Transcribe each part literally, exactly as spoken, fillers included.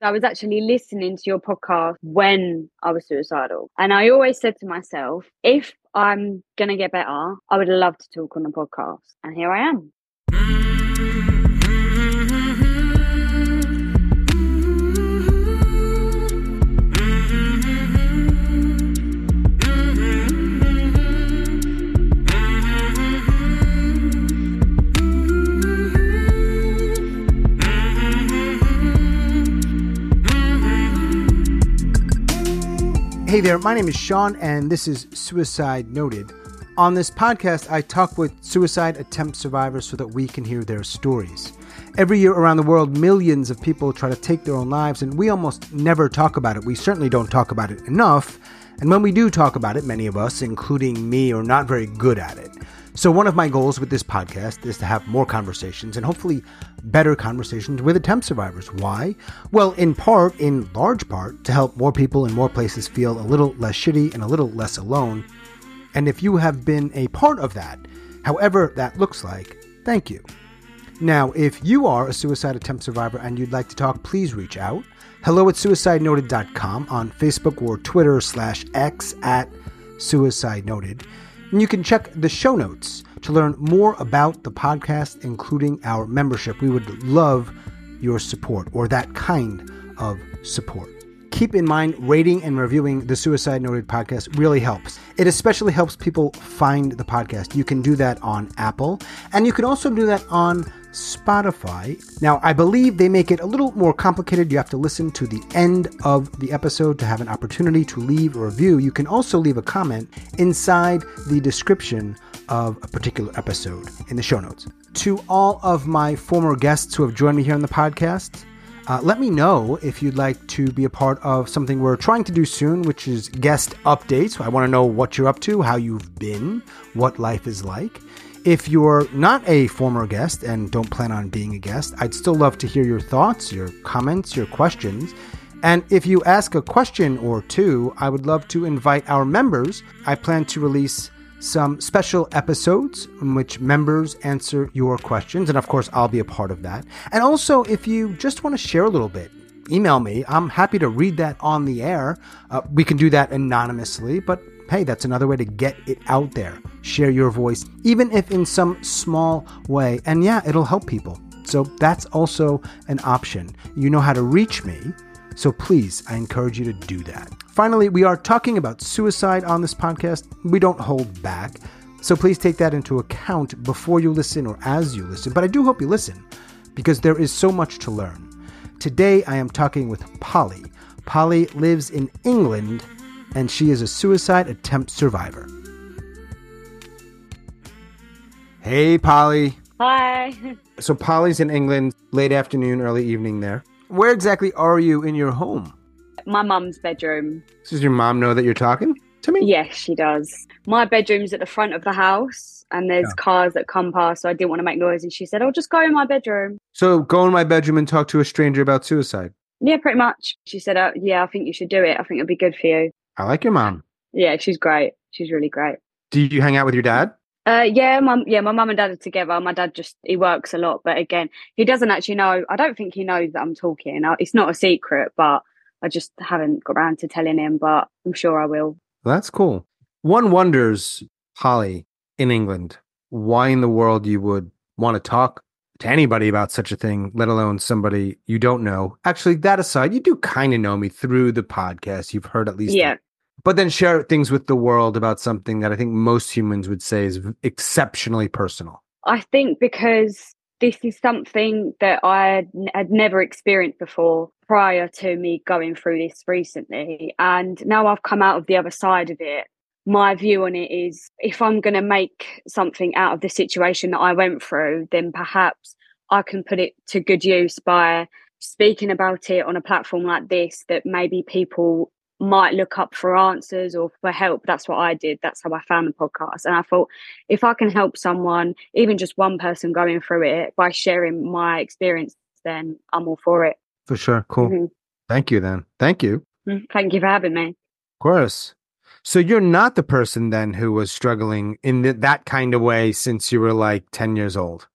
I was actually listening to your podcast when I was suicidal. And I always said to myself, if I'm going to get better, I would love to talk on the podcast. And here I am. Hey there, my name is Sean, and this is Suicide Noted. On this podcast, I talk with suicide attempt survivors so that we can hear their stories. Every year around the world, millions of people try to take their own lives, and we almost never talk about it. We certainly don't talk about it enough. And when we do talk about it, many of us, including me, are not very good at it. So one of my goals with this podcast is to have more conversations and hopefully better conversations with attempt survivors. Why? Well, in part, in large part, to help more people in more places feel a little less shitty and a little less alone. And if you have been a part of that, however that looks like, thank you. Now, if you are a suicide attempt survivor and you'd like to talk, please reach out. Hello at suicide noted dot com, on Facebook or Twitter slash X at Suicide Noted. And you can check the show notes to learn more about the podcast, including our membership. We would love your support, or that kind of support. Keep in mind, rating and reviewing the Suicide Noted podcast really helps. It especially helps people find the podcast. You can do that on Apple, and you can also do that on Spotify. Now, I believe they make it a little more complicated. You have to listen to the end of the episode to have an opportunity to leave a review. You can also leave a comment inside the description of a particular episode in the show notes. To all of my former guests who have joined me here on the podcast, Uh, let me know if you'd like to be a part of something we're trying to do soon, which is guest updates. I want to know what you're up to, how you've been, what life is like. If you're not a former guest and don't plan on being a guest, I'd still love to hear your thoughts, your comments, your questions. And if you ask a question or two, I would love to invite our members. I plan to release some special episodes in which members answer your questions. And of course, I'll be a part of that. And also, if you just want to share a little bit, email me. I'm happy to read that on the air. Uh, we can do that anonymously, but hey, that's another way to get it out there. Share your voice, even if in some small way. And yeah, it'll help people. So that's also an option. You know how to reach me. So please, I encourage you to do that. Finally, we are talking about suicide on this podcast. We don't hold back. So please take that into account before you listen or as you listen. But I do hope you listen, because there is so much to learn. Today, I am talking with Polly. Polly lives in England, and she is a suicide attempt survivor. Hey, Polly. Hi. So Polly's in England, late afternoon, early evening there. Where exactly are you in your home? My mum's bedroom. Does your mom know that you're talking to me? Yes, she does. My bedroom's at the front of the house, and there's Yeah. cars that come past, so I didn't want to make noise. And she said, "Oh, just go in my bedroom." So go in my bedroom and talk to a stranger about suicide. Yeah, pretty much. She said, oh, yeah, I think you should do it. I think it'll be good for you. I like your mom. Yeah, she's great. She's really great. Do you hang out with your dad? Uh, yeah, my yeah, my mum and dad are together. My dad just he works a lot, but again, he doesn't actually know. I don't think he knows that I'm talking. I- It's not a secret, but I just haven't got around to telling him. But I'm sure I will. Well, that's cool. One wonders, Polly, in England, why in the world you would want to talk to anybody about such a thing, let alone somebody you don't know. Actually, that aside, you do kind of know me through the podcast. You've heard at least. Yeah. That. But then share things with the world about something that I think most humans would say is exceptionally personal. I think because this is something that I had never experienced before prior to me going through this recently. And now I've come out of the other side of it. My view on it is, if I'm going to make something out of the situation that I went through, then perhaps I can put it to good use by speaking about it on a platform like this, that maybe people might look up for answers or for help. That's what I did. That's how I found the podcast. And I thought, if I can help someone, even just one person going through it, by sharing my experience, then I'm all for it. For sure. Cool. Mm-hmm. Thank you then. Thank you. Thank you for having me. Of course. So you're not the person then who was struggling in th- that kind of way since you were like ten years old?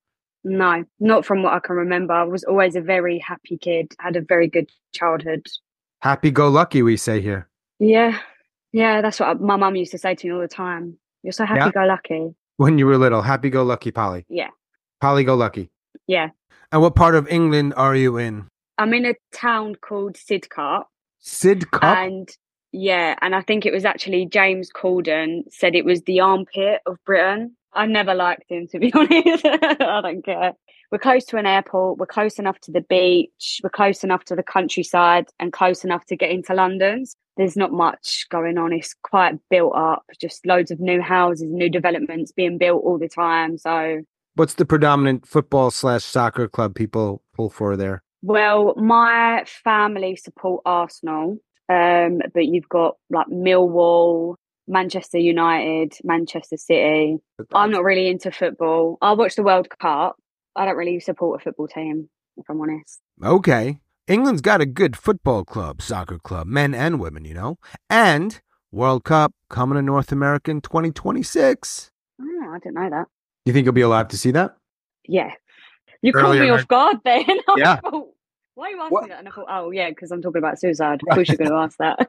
No, not from what I can remember. I was always a very happy kid, had a very good childhood. Happy-go-lucky, we say here. Yeah, yeah, that's what I, my mum used to say to me all the time. You're so Yeah. happy-go-lucky. When you were little, happy-go-lucky Polly. Yeah, Polly-go-lucky. yeah. And what part of England are you in? I'm in a town called Sidcup, Sidcup? and yeah, and I think it was actually James Corden said it was the armpit of Britain. I never liked him, to be honest. I don't care. We're close to an airport. We're close enough to the beach. We're close enough to the countryside and close enough to get into London. There's not much going on. It's quite built up, just loads of new houses, new developments being built all the time. So, what's the predominant football slash soccer club people pull for there? Well, my family support Arsenal, um, but you've got like Millwall, Manchester United, Manchester City. I'm not really into football. I watch the World Cup. I don't really support a football team, if I'm honest. Okay. England's got a good football club, soccer club, men and women, you know. And World Cup coming to North America in twenty twenty-six. Oh, I didn't know that. You think you'll be alive to see that? Yeah. You caught Earlier me off guard then. I Yeah. thought, why are you asking What? me that? And I thought, oh, yeah, because I'm talking about suicide. Right. Of course you're going to ask that.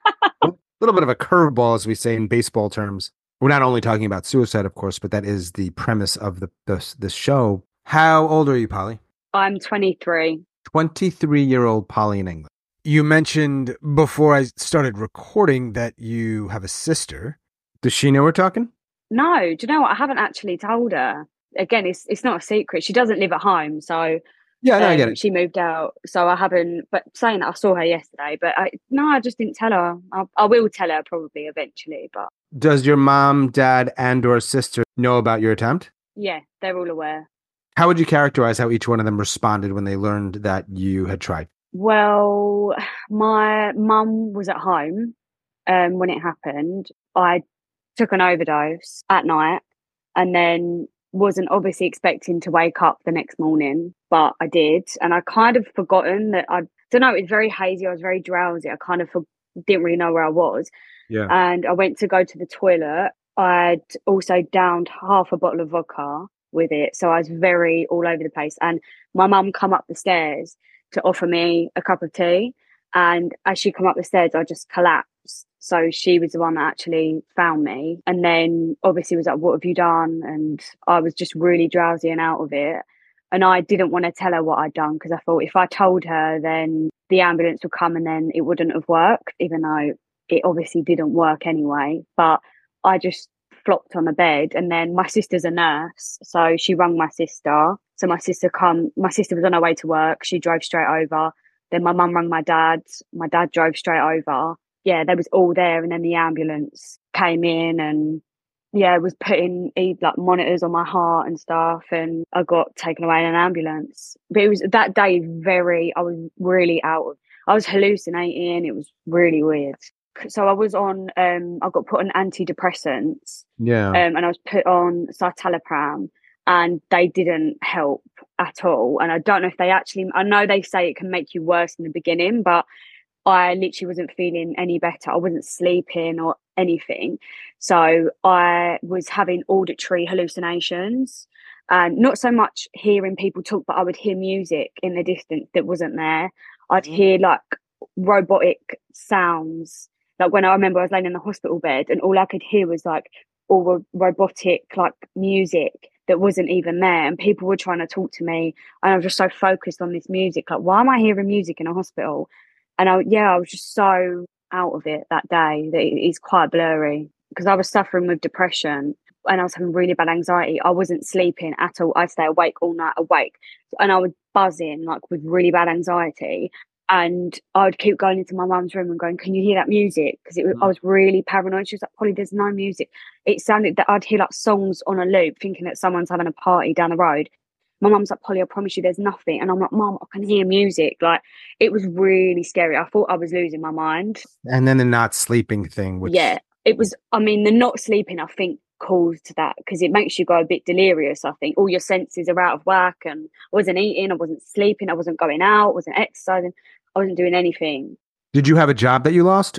A little bit of a curveball, as we say in baseball terms. We're not only talking about suicide, of course, but that is the premise of the this, this show. How old are you, Polly? I'm twenty-three. twenty-three-year-old Polly in England. You mentioned before I started recording that you have a sister. Does she know we're talking? No, do you know what? I haven't actually told her. Again, it's it's not a secret. She doesn't live at home, so Yeah, no, um, I get it. she moved out. So I haven't. But saying that, I saw her yesterday. But I, no, I just didn't tell her. I, I will tell her probably eventually. But Does your mom, dad, and or sister know about your attempt? yeah, they're all aware. How would you characterize how each one of them responded when they learned that you had tried? Well, my mum was at home um, when it happened. I took an overdose at night and then wasn't obviously expecting to wake up the next morning, but I did. And I kind of forgotten that I don't know, it was very hazy. I was very drowsy. I kind of for, didn't really know where I was. Yeah. And I went to go to the toilet. I'd also downed half a bottle of vodka with it. So I was very all over the place. And my mum come up the stairs to offer me a cup of tea. And as she come up the stairs, I just collapsed. So she was the one that actually found me. And then obviously was like, what have you done? And I was just really drowsy and out of it. And I didn't want to tell her what I'd done because I thought if I told her, then the ambulance would come and then it wouldn't have worked, even though it obviously didn't work anyway. But I just flopped on the bed, and then my sister's a nurse, so she rang my sister. So my sister come, my sister was on her way to work. She drove straight over. Then my mum rang my dad. My dad drove straight over. Yeah, they was all there, and then the ambulance came in, and yeah, was putting like monitors on my heart and stuff, and I got taken away in an ambulance. But it was that day very, I was really out of, I was hallucinating. It was really weird. So I was on, um, I got put on antidepressants. Yeah. Um, and I was put on citalopram, and they didn't help at all. And I don't know if they actually, I know they say it can make you worse in the beginning, but I literally wasn't feeling any better. I wasn't sleeping or anything. So I was having auditory hallucinations, and not so much hearing people talk, but I would hear music in the distance that wasn't there. I'd hear like robotic sounds. Like when I remember I was laying in the hospital bed and all I could hear was like all ro- robotic like music that wasn't even there, and people were trying to talk to me, and I was just so focused on this music. Like, why am I hearing music in a hospital? And I, yeah, I was just so out of it that day that it is quite blurry because I was suffering with depression and I was having really bad anxiety. I wasn't sleeping at all. I'd stay awake all night, awake, and I was buzzing like with really bad anxiety. And I would keep going into my mum's room and going, "Can you hear that music?" Because it was, I was really paranoid. She was like, "Polly, there's no music." It sounded that I'd hear like songs on a loop, thinking that someone's having a party down the road. My mum's like, "Polly, I promise you, there's nothing." And I'm like, "Mum, I can hear music." Like, it was really scary. I thought I was losing my mind. And then the not sleeping thing, which yeah, it was. I mean, the not sleeping, I think, caused that because it makes you go a bit delirious. I think all your senses are out of whack, and I wasn't eating, I wasn't sleeping, I wasn't going out, I wasn't exercising, I wasn't doing anything. Did you have a job that you lost?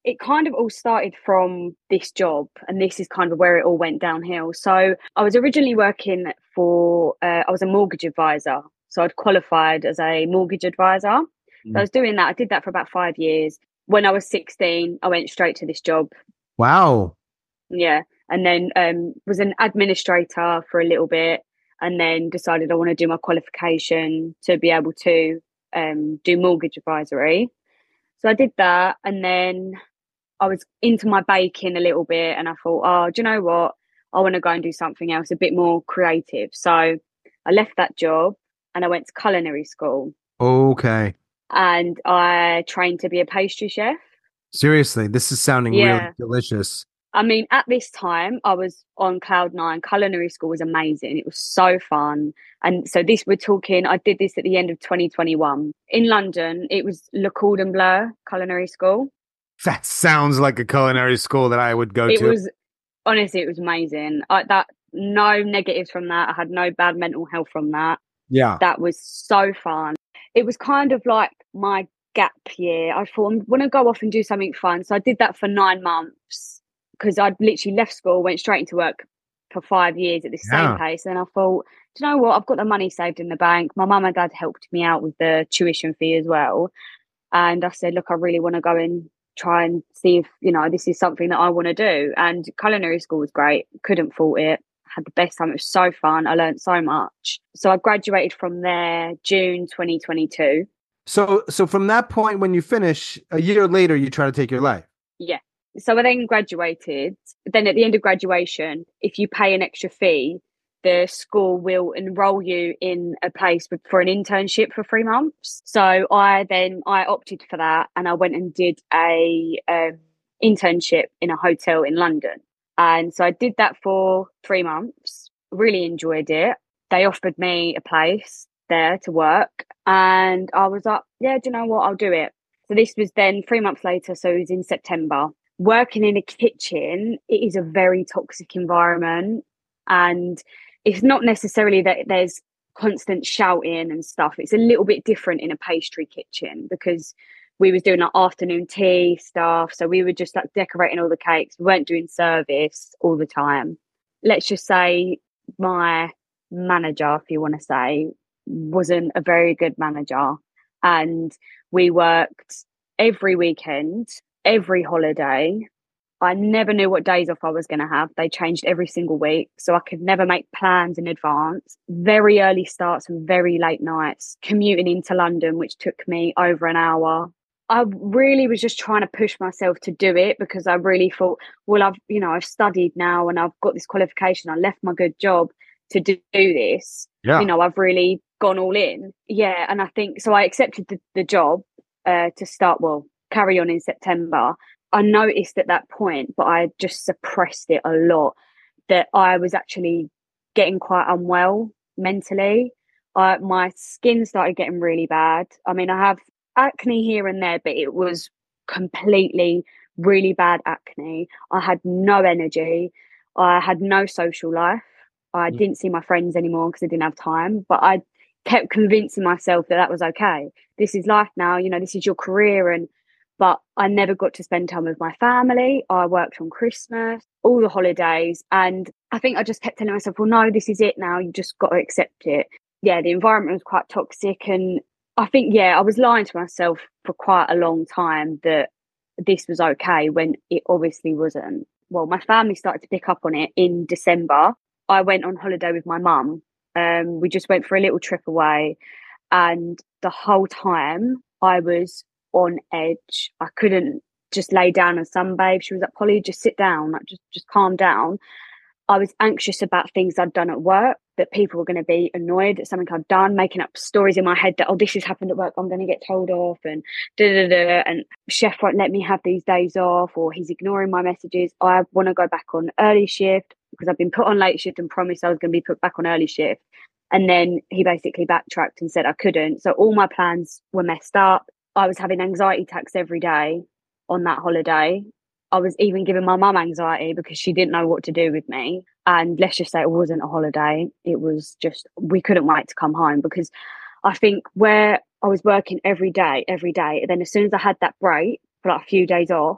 it kind of all started from this job, and this is kind of where it all went downhill. So I was originally working for, uh, I was a mortgage advisor. So I'd qualified as a mortgage advisor. So I was doing that. I did that for about five years. When I was sixteen, I went straight to this job. Wow. Yeah. And then um, was an administrator for a little bit, and then decided I want to do my qualification to be able to um, do mortgage advisory. So I did that, and then I was into my baking a little bit, and I thought, oh, do you know what? I want to go and do something else, a bit more creative. So I left that job and I went to culinary school. Okay. And I trained to be a pastry chef. Seriously, this is sounding Yeah. really delicious. I mean, at this time, I was on cloud nine. Culinary school was amazing. It was so fun. And so this, we're talking, I did this at the end of twenty twenty-one. In London, it was Le Cordon Bleu Culinary School. That sounds like a culinary school that I would go It to. was, honestly, it was amazing. I, that no negatives from that. I had no bad mental health from that. Yeah. That was so fun. It was kind of like my gap year. I thought, I want to go off and do something fun. So I did that for nine months because I'd literally left school, went straight into work for five years at the Yeah. same pace. And I thought, do you know what? I've got the money saved in the bank. My mum and dad helped me out with the tuition fee as well. And I said, look, I really want to go and try and see if, you know, this is something that I want to do. And culinary school was great. Couldn't fault it. Had the best time. It was so fun. I learned so much. So I graduated from there June twenty twenty-two. So, so from that point, when you finish, a year later, you try to take your life. Yeah. So I then graduated. Then at the end of graduation, if you pay an extra fee, the school will enroll you in a place with, for an internship for three months. So I then, I opted for that, and I went and did a um, internship in a hotel in London. And so I did that for three months, really enjoyed it. They offered me a place there to work, and I was like, yeah, do you know what? I'll do it. So this was then three months later. So it was in September. Working in a kitchen, it is a very toxic environment. And it's not necessarily that there's constant shouting and stuff. It's a little bit different in a pastry kitchen because we was doing like afternoon tea stuff. So we were just like decorating all the cakes. We weren't doing service all the time. Let's just say my manager, if you want to say, wasn't a very good manager. And we worked every weekend, every holiday. I never knew what days off I was going to have. They changed every single week. So I could never make plans in advance. Very early starts and very late nights, commuting into London, which took me over an hour. I really was just trying to push myself to do it because I really thought, well, I've, you know, I've studied now and I've got this qualification. I left my good job to do this. Yeah. You know, I've really gone all in. Yeah. And I think, so I accepted the, the job uh, to start, well, carry on in September. I noticed at that point, but I just suppressed it a lot, that I was actually getting quite unwell mentally. Uh, my skin started getting really bad. I mean, I have acne here and there, but it was completely really bad acne. I had no energy. I had no social life. I Mm. didn't see my friends anymore because I didn't have time, but I kept convincing myself that that was okay. This is life now, you know, this is your career. And but I never got to spend time with my family. I worked on Christmas, all the holidays. And I think I just kept telling myself, well, no, this is it now. You just got to accept it. Yeah, the environment was quite toxic. And I think, yeah, I was lying to myself for quite a long time that this was okay when it obviously wasn't. Well, my family started to pick up on it in December. I went on holiday with my mum. Um, we just went for a little trip away. And the whole time I was on edge. I couldn't just lay down and sunbathe. She was like, Polly, just sit down, like just just calm down. I was anxious about things I'd done at work, that people were going to be annoyed at something I'd done, making up stories in my head that, oh, this has happened at work, I'm going to get told off, and da da da, and chef won't let me have these days off, or he's ignoring my messages. I want to go back on early shift because I've been put on late shift and promised I was going to be put back on early shift. And then he basically backtracked and said I couldn't. So all my plans were messed up. I was having anxiety attacks every day on that holiday. I was even giving my mum anxiety because she didn't know what to do with me. And let's just say it wasn't a holiday. It was just, we couldn't wait to come home because I think where I was working every day, every day, and then as soon as I had that break for like a few days off,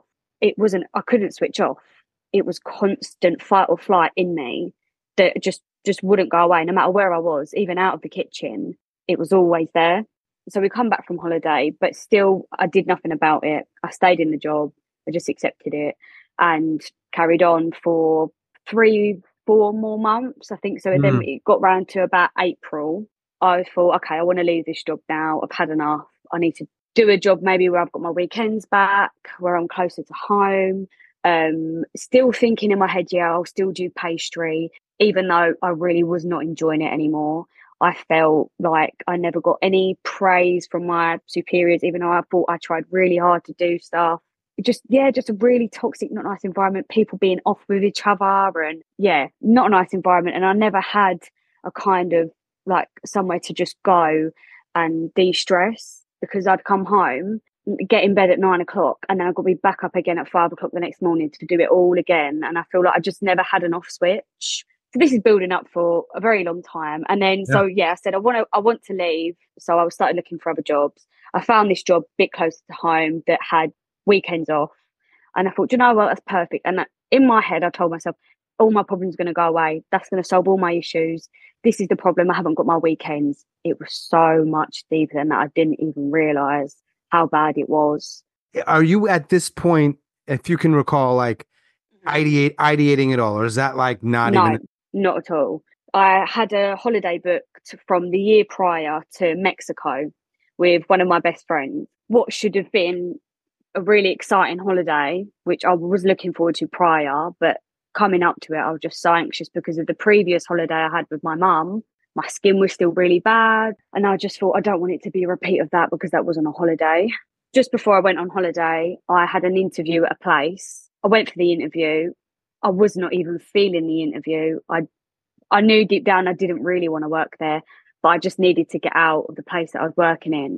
it wasn't, I couldn't switch off. It was constant fight or flight in me that just, just wouldn't go away. No matter where I was, even out of the kitchen, it was always there. So we come back from holiday, but still I did nothing about it. I stayed in the job. I just accepted it and carried on for three, four more months, I think. So mm. then it got round to about April. I thought, okay, I want to leave this job now. I've had enough. I need to do a job maybe where I've got my weekends back, where I'm closer to home. Um, still thinking in my head, yeah, I'll still do pastry, even though I really was not enjoying it anymore. I felt like I never got any praise from my superiors, even though I thought I tried really hard to do stuff. Just, yeah, just a really toxic, not nice environment, people being off with each other and yeah, not a nice environment. And I never had a kind of like somewhere to just go and de-stress, because I'd come home, get in bed at nine o'clock and then I've got to be back up again at five o'clock the next morning to do it all again. And I feel like I just never had an off switch. So this is building up for a very long time. And then, yeah. so yeah, I said, I want to, I want to leave. So I started looking for other jobs. I found this job a bit closer to home that had weekends off. And I thought, you know what, that's perfect. And in my head, I told myself, all my problems are going to go away. That's going to solve all my issues. This is the problem. I haven't got my weekends. It was so much deeper than that. I didn't even realize how bad it was. Are you at this point, if you can recall, like ideate, ideating it all? Or is that like not no, even? Not at all. I had a holiday booked from the year prior to Mexico with one of my best friends. What should have been a really exciting holiday, which I was looking forward to prior, but coming up to it, I was just so anxious because of the previous holiday I had with my mum. My skin was still really bad. And I just thought, I don't want it to be a repeat of that because that wasn't a holiday. Just before I went on holiday, I had an interview at a place. I went for the interview. I was not even feeling the interview. I I knew deep down I didn't really want to work there, but I just needed to get out of the place that I was working in.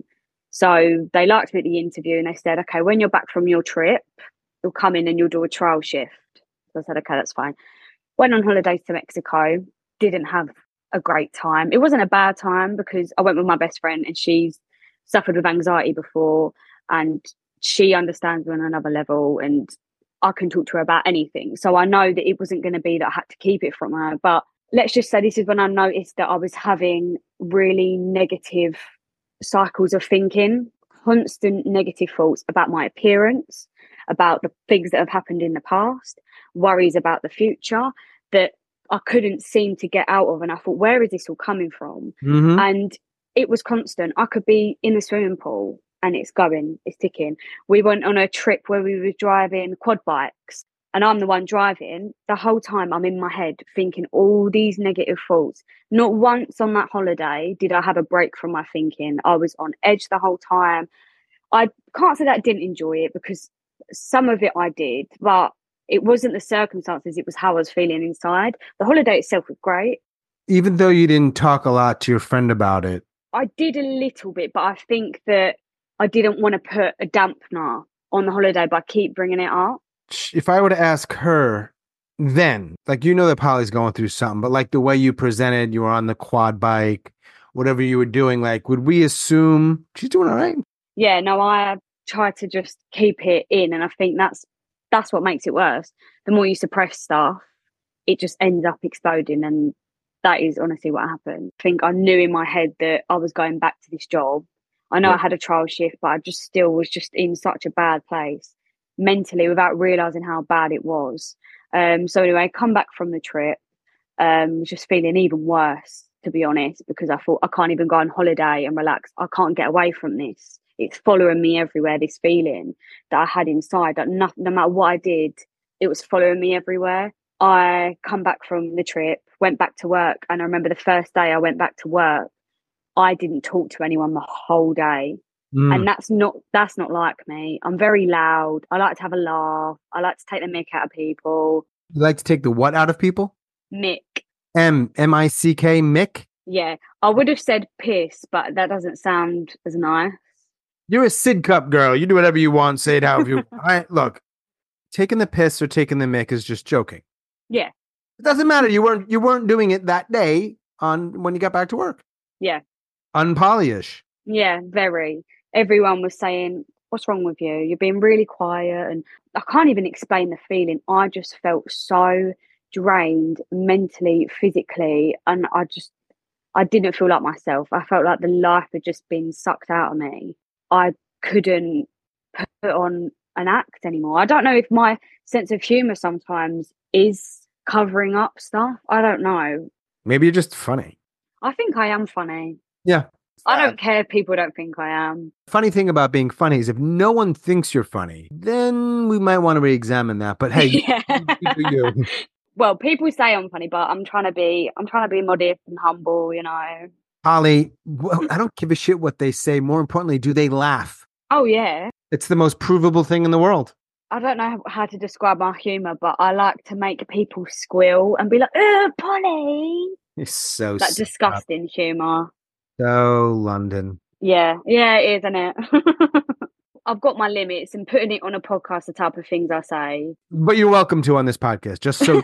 So they liked me at the interview and they said, okay, when you're back from your trip, you'll come in and you'll do a trial shift. So I said, okay, that's fine. Went on holidays to Mexico, didn't have a great time. It wasn't a bad time because I went with my best friend and she's suffered with anxiety before and she understands me on another level and I can talk to her about anything. So I know that it wasn't going to be that I had to keep it from her. But let's just say this is when I noticed that I was having really negative cycles of thinking, constant negative thoughts about my appearance, about the things that have happened in the past, worries about the future that I couldn't seem to get out of. And I thought, where is this all coming from? Mm-hmm. And it was constant. I could be in the swimming pool and it's going, it's ticking. We went on a trip where we were driving quad bikes and I'm the one driving. The whole time I'm in my head thinking all these negative thoughts. Not once on that holiday did I have a break from my thinking. I was on edge the whole time. I can't say that I didn't enjoy it because some of it I did, but it wasn't the circumstances, it was how I was feeling inside. The holiday itself was great. Even though you didn't talk a lot to your friend about it? I did a little bit, but I think that I didn't want to put a dampener on the holiday by keep bringing it up. If I were to ask her then, like, you know that Polly's going through something, but like the way you presented, you were on the quad bike, whatever you were doing, like, would we assume she's doing all right? Yeah, no, I try to just keep it in. And I think that's that's what makes it worse. The more you suppress stuff, it just ends up exploding. And that is honestly what happened. I think I knew in my head that I was going back to this job. I know yeah. I had a trial shift, but I just still was just in such a bad place mentally without realising how bad it was. Um, so anyway, I come back from the trip, um, just feeling even worse, to be honest, because I thought I can't even go on holiday and relax. I can't get away from this. It's following me everywhere, this feeling that I had inside, that no, no matter what I did, it was following me everywhere. I come back from the trip, went back to work, and I remember the first day I went back to work, I didn't talk to anyone the whole day. Mm. And that's not that's not like me. I'm very loud. I like to have a laugh. I like to take the mick out of people. You like to take the what out of people? Mick. M M I C K, Mick? Yeah. I would have said piss, but that doesn't sound as nice. You're a Sid Cup girl. You do whatever you want. Say it however you want. Right, look, taking the piss or taking the mick is just joking. Yeah. It doesn't matter. You weren't you weren't doing it that day on when you got back to work. Yeah. Un-Polly-ish. Yeah, very. Everyone was saying, what's wrong with you? You're being really quiet. And I can't even explain the feeling. I just felt so drained mentally, physically. And I just, I didn't feel like myself. I felt like the life had just been sucked out of me. I couldn't put on an act anymore. I don't know if my sense of humor sometimes is covering up stuff. I don't know. Maybe you're just funny. I think I am funny. Yeah. I don't care if people don't think I am. Funny thing about being funny is if no one thinks you're funny, then we might want to re-examine that. But hey, yeah. you do you. Well, people say I'm funny, but I'm trying to be I'm trying to be modest and humble, you know. Holly, I don't give a shit what they say. More importantly, do they laugh? Oh yeah. It's the most provable thing in the world. I don't know how to describe my humour, but I like to make people squeal and be like, "Ugh, Polly." It's so That disgusting humour. So London. Yeah, yeah, it is, isn't it? I've got my limits, and putting it on a podcast, the type of things I say. But you're welcome to on this podcast, just so.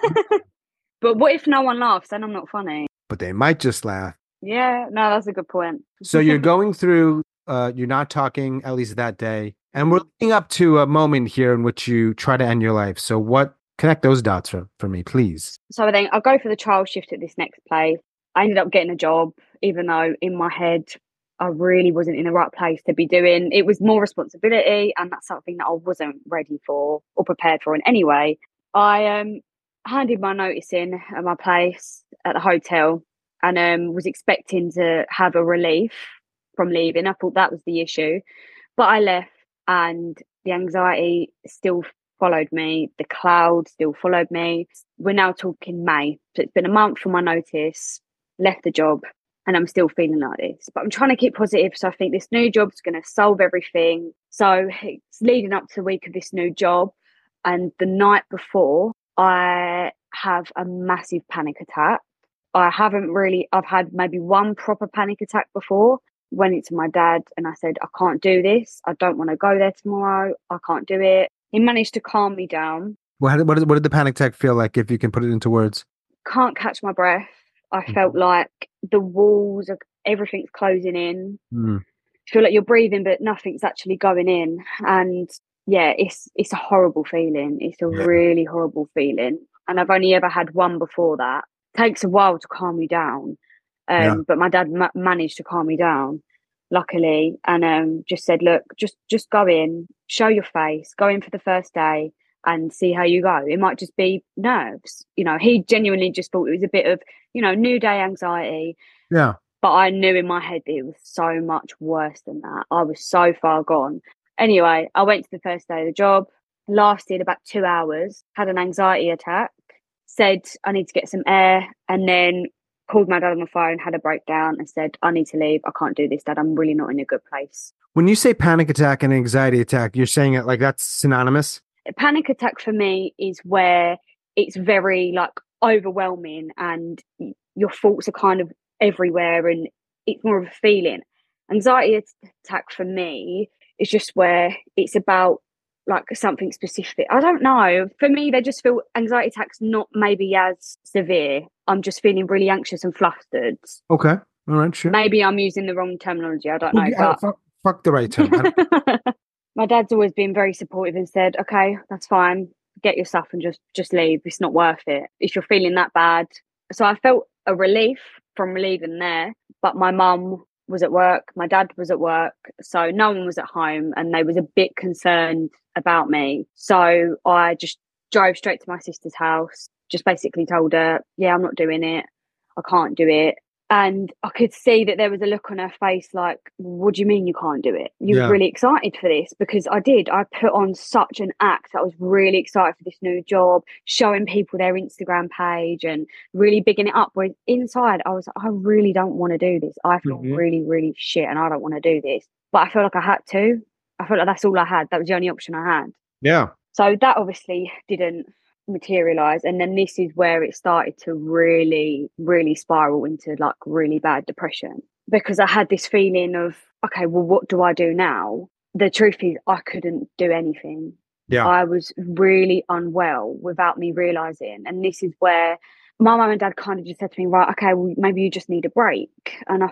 But what if no one laughs? Then I'm not funny. But they might just laugh. Yeah, no, that's a good point. So you're going through, uh, you're not talking, at least that day. And we're leading up to a moment here in which you try to end your life. So what, connect those dots for, for me, please. So then I go for the trial shift at this next place. I ended up getting a job, even though in my head, I really wasn't in the right place to be doing. It was more responsibility, and that's something that I wasn't ready for or prepared for in any way. I um, handed my notice in at my place at the hotel, and um, was expecting to have a relief from leaving. I thought that was the issue. But I left, and the anxiety still followed me. The cloud still followed me. We're now talking May. So it's been a month from my notice, left the job, and I'm still feeling like this. But I'm trying to keep positive. So I think this new job's going to solve everything. So it's leading up to the week of this new job. And the night before, I have a massive panic attack. I haven't really, I've had maybe one proper panic attack before. Went into my dad and I said, I can't do this. I don't want to go there tomorrow. I can't do it. He managed to calm me down. What did, what did, what did the panic attack feel like, if you can put it into words? Can't catch my breath. I felt like the walls of everything's closing in. Mm. Feel like you're breathing, but nothing's actually going in. And yeah, it's it's a horrible feeling. It's a Yeah. really horrible feeling. And I've only ever had one before that. Takes a while to calm me down. Um, Yeah. But my dad ma- managed to calm me down, luckily, and um, just said, look, just just go in, show your face, go in for the first day and see how you go. It might just be nerves. You know, he genuinely just thought it was a bit of, you know, new day anxiety. Yeah. But I knew in my head that it was so much worse than that. I was so far gone. Anyway, I went to the first day of the job, lasted about two hours, had an anxiety attack, said I need to get some air, and then called my dad on the phone, had a breakdown and said, I need to leave. I can't do this, Dad. I'm really not in a good place. When you say panic attack and anxiety attack, you're saying it like that's synonymous? A panic attack for me is where it's very like overwhelming and your thoughts are kind of everywhere and it's more of a feeling. Anxiety attack for me is just where it's about like something specific. I don't know. For me, they just feel anxiety attacks not maybe as severe. I'm just feeling really anxious and flustered. Okay. All right, sure. Maybe I'm using the wrong terminology. I don't know. Yeah, But fuck, fuck the right term. my dad's always been very supportive and said, okay, that's fine. Get your stuff and just, just leave. It's not worth it if you're feeling that bad. So I felt a relief from leaving there. But my mum was at work. My dad was at work. So no one was at home and they was a bit concerned about me. So I just drove straight to my sister's house, just basically told her, yeah, I'm not doing it. I can't do it. And I could see that there was a look on her face like, what do you mean you can't do it? You're Yeah. really excited for this? Because I did. I put on such an act. I was really excited for this new job, showing people their Instagram page and really bigging it up. Where inside, I was like, I really don't want to do this. I feel Mhm. really, really shit and I don't want to do this. But I felt like I had to. I felt like that's all I had. That was the only option I had. Yeah. So that obviously didn't materialize, and then this is where it started to really really spiral into like really bad depression, because I had this feeling of, okay, well, what do I do now? The truth is I couldn't do anything. Yeah. I was really unwell without me realizing, and this is where my mum and dad kind of just said to me, right, okay, well, maybe you just need a break. And I thought,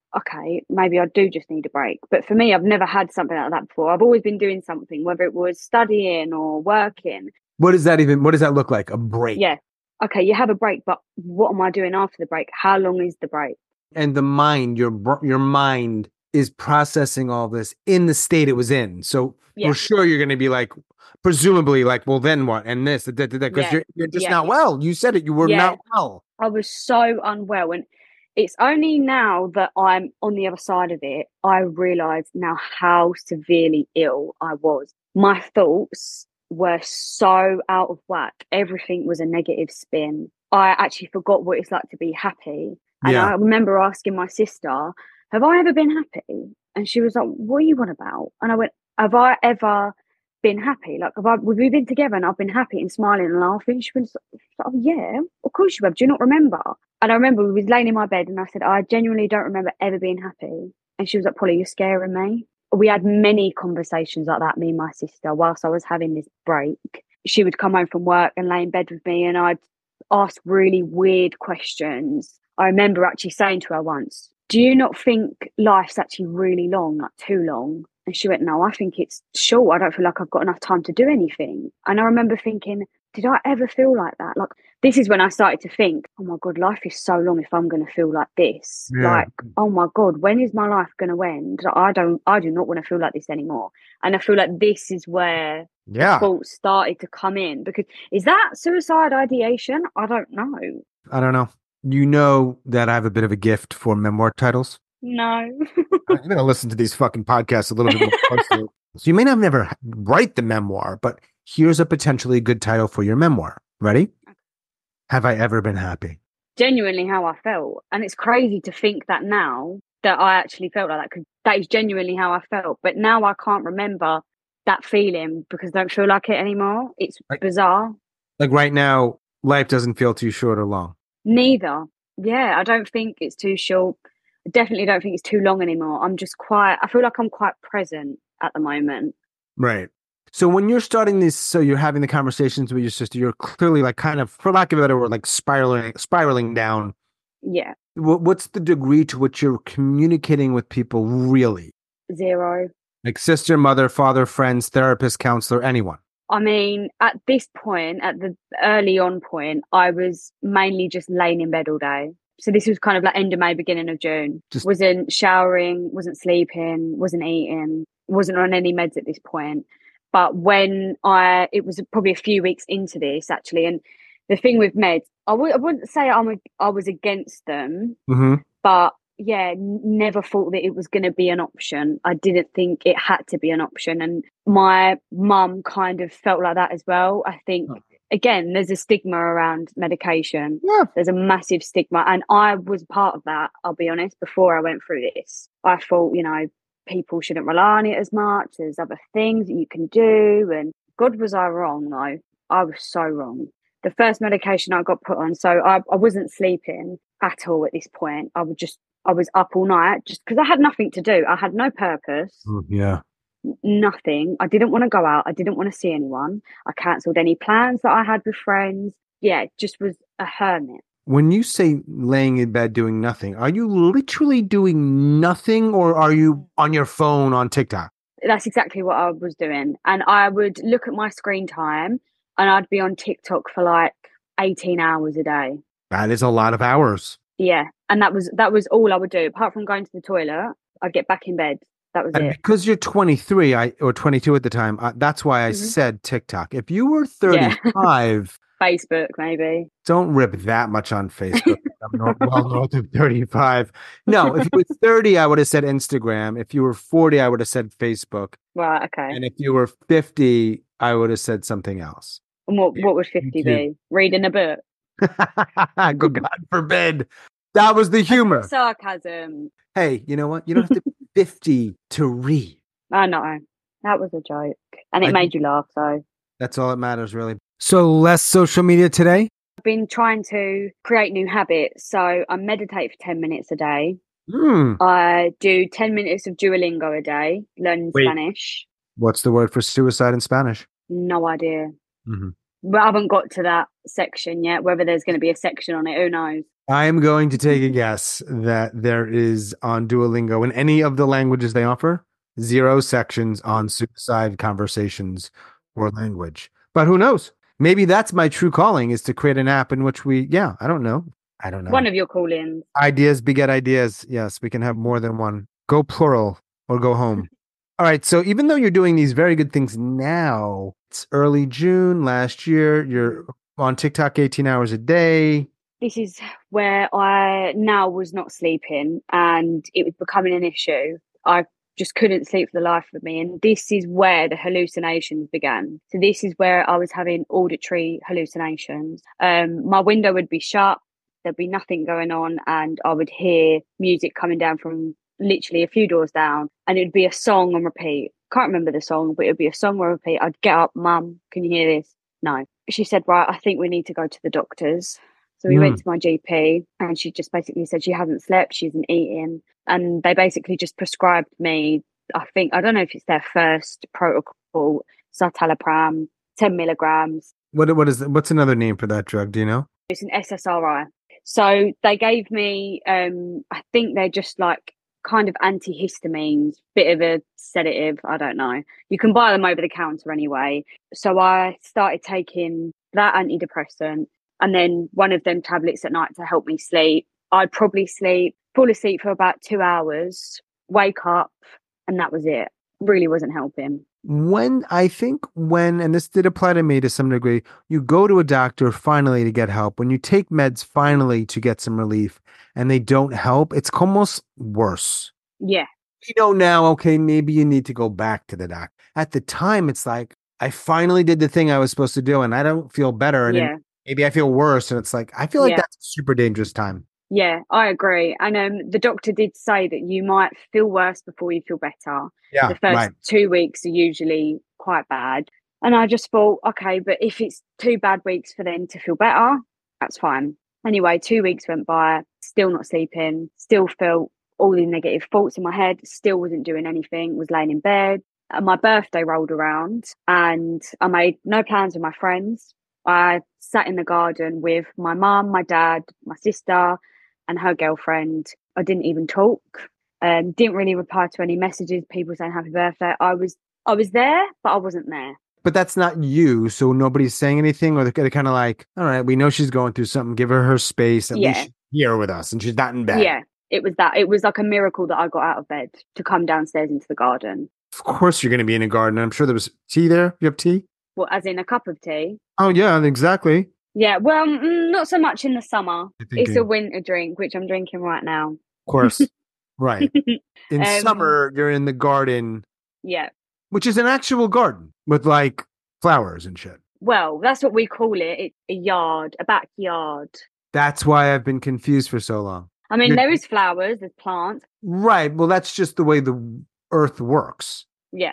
okay, maybe I do just need a break. But for me, I've never had something like that before. I've always been doing something, whether it was studying or working. What does that even, what does that look like? A break? Yeah. Okay, you have a break, but what am I doing after the break? How long is the break? And the mind, your br- your mind is processing all this in the state it was in. So Yeah. for sure, you're going to be like, presumably, like, well, then what? And this, because Yeah. you're you're just Yeah. not well. You said it. You were Yeah. not well. I was so unwell, and it's only now that I'm on the other side of it, I realise now how severely ill I was. My thoughts were so out of whack. Everything was a negative spin. I actually forgot what it's like to be happy. And Yeah. I remember asking my sister, have I ever been happy? And she was like, what are you on about? And I went, have I ever been happy? Like, have I, we've been together and I've been happy and smiling and laughing? She was like, oh, yeah, of course you have. Do you not remember? And I remember we was laying in my bed and I said, I genuinely don't remember ever being happy. And she was like, Polly, you're scaring me. We had many conversations like that, me and my sister, whilst I was having this break. She would come home from work and lay in bed with me and I'd ask really weird questions. I remember actually saying to her once, do you not think life's actually really long, like too long? And she went, no, I think it's short. I don't feel like I've got enough time to do anything. And I remember thinking, did I ever feel like that? Like, this is when I started to think, oh my God, life is so long if I'm going to feel like this. Yeah. Like, oh my God, when is my life going to end? Like, I don't, I do not want to feel like this anymore. And I feel like this is where Yeah. the thoughts started to come in, because is that suicide ideation? I don't know. I don't know. You know that I have a bit of a gift for memoir titles. No. You're going to listen to these fucking podcasts a little bit more closely. So you may not never write the memoir, but here's a potentially good title for your memoir. Ready? Have I ever been happy? Genuinely how I felt. And it's crazy to think that now that I actually felt like that, because that is genuinely how I felt. But now I can't remember that feeling because I don't feel like it anymore. It's Like, bizarre. Like right now, life doesn't feel too short or long. Neither. Yeah, I don't think it's too short. I definitely don't think it's too long anymore. I'm just quite, I feel like I'm quite present at the moment. Right. So when you're starting this, so you're having the conversations with your sister, you're clearly like kind of, for lack of a better word, like spiraling, spiraling down. Yeah. What's the degree to which you're communicating with people really? Zero. Like sister, mother, father, friends, therapist, counselor, anyone? I mean, at this point, at the early on point, I was mainly just laying in bed all day. So this was kind of like end of May, beginning of June. Just wasn't showering, wasn't sleeping, wasn't eating, wasn't on any meds at this point. But when I, it was probably a few weeks into this actually. And the thing with meds, I w- I wouldn't say I'm a, I was against them, mm-hmm. but yeah, n- never thought that it was going to be an option. I didn't think it had to be an option. And my mum kind of felt like that as well. I think, again, there's a stigma around medication. Yeah. There's a massive stigma. And I was part of that, I'll be honest, before I went through this. I thought, you know, people shouldn't rely on it as much. There's other things that you can do. And God, was I wrong, though. I was so wrong. The first medication I got put on, so I, I wasn't sleeping at all at this point. I would just, I was up all night just because I had nothing to do. I had no purpose. Mm, yeah. Nothing. I didn't want to go out. I didn't want to see anyone. I cancelled any plans that I had with friends. Yeah, it just was a hermit. When you say laying in bed doing nothing, are you literally doing nothing or are you on your phone on TikTok? That's exactly what I was doing. And I would look at my screen time and I'd be on TikTok for like eighteen hours a day. That is a lot of hours. Yeah. And that was that was all I would do. Apart from going to the toilet, I'd get back in bed. That was and it. Because you're twenty-three I or twenty-two at the time, uh, that's why I mm-hmm. said TikTok. If you were thirty-five... Yeah. Facebook, maybe. Don't rip that much on Facebook. I'm not well north of thirty-five. No, if you were thirty, I would have said Instagram. If you were forty, I would have said Facebook. Right, okay. And if you were fifty, I would have said something else. And what, what would fifty be? Reading a book? God forbid. That was the humor. Sarcasm. Hey, you know what? You don't have to be fifty to read. I know. That was a joke. And it I, made you laugh, so. That's all that matters, really. So less social media today? I've been trying to create new habits. So I meditate for ten minutes a day. Mm. I do ten minutes of Duolingo a day, learning Wait. Spanish. What's the word for suicide in Spanish? No idea. Mm-hmm. But I haven't got to that section yet. Whether there's going to be a section on it, who knows? I'm going to take a guess that there is on Duolingo in any of the languages they offer, zero sections on suicide conversations or language. But who knows? Maybe that's my true calling is to create an app in which we, yeah, I don't know. I don't know. One of your call-ins. Ideas beget ideas. Yes, we can have more than one. Go plural or go home. All right. So even though you're doing these very good things now, it's early June last year. You're on TikTok eighteen hours a day. This is where I now was not sleeping and it was becoming an issue. I just couldn't sleep for the life of me. And this is where the hallucinations began. So this is where I was having auditory hallucinations. Um, my window would be shut. There'd be nothing going on. And I would hear music coming down from literally a few doors down. And it would be a song on repeat. Can't remember the song, but it would be a song on repeat. I'd get up, Mum, can you hear this? No. She said, right, I think we need to go to the doctors. So we mm. went to my G P and she just basically said she hasn't slept, she isn't eating. And they basically just prescribed me, I think, I don't know if it's their first protocol, citalopram, ten milligrams. What What is what's another name for that drug? Do you know? It's an S S R I. So they gave me, um, I think they're just like kind of antihistamines, bit of a sedative, I don't know. You can buy them over the counter anyway. So I started taking that antidepressant and then one of them tablets at night to help me sleep. I'd probably sleep, fall asleep for about two hours, wake up, and that was it. Really wasn't helping. When I think when, and this did apply to me to some degree, you go to a doctor finally to get help. When you take meds finally to get some relief and they don't help, it's almost worse. Yeah. You know now, okay, maybe you need to go back to the doctor. At the time, it's like, I finally did the thing I was supposed to do and I don't feel better. And yeah. maybe I feel worse. And it's like, I feel like yeah. that's a super dangerous time. Yeah, I agree. And um, the doctor did say that you might feel worse before you feel better. Yeah, the first right. two weeks are usually quite bad. And I just thought, okay, but if it's two bad weeks for them to feel better, that's fine. Anyway, two weeks went by, still not sleeping, still felt all the negative thoughts in my head, still wasn't doing anything, was laying in bed. And my birthday rolled around and I made no plans with my friends. I sat in the garden with my mum, my dad, my sister, and her girlfriend. I didn't even talk. Um, didn't really reply to any messages, people saying happy birthday. I was I was there, but I wasn't there. But that's not you, so nobody's saying anything, or they're kind of like, all right, we know she's going through something, give her her space, at yeah. least she's here with us, and she's not in bed. Yeah, it was that. It was like a miracle that I got out of bed to come downstairs into the garden. Of course you're going to be in a garden. I'm sure there was tea there. You have tea? Well, as in a cup of tea? Oh, yeah, exactly. Yeah, well, mm, not so much in the summer. It's a winter drink, which I'm drinking right now. Of course. Right. In um, summer, you're in the garden. Yeah. Which is an actual garden with like flowers and shit. Well, that's what we call it. It's a yard, a backyard. That's why I've been confused for so long. I mean, you're... there is flowers, there's plants. Right. Well, that's just the way the earth works. Yeah.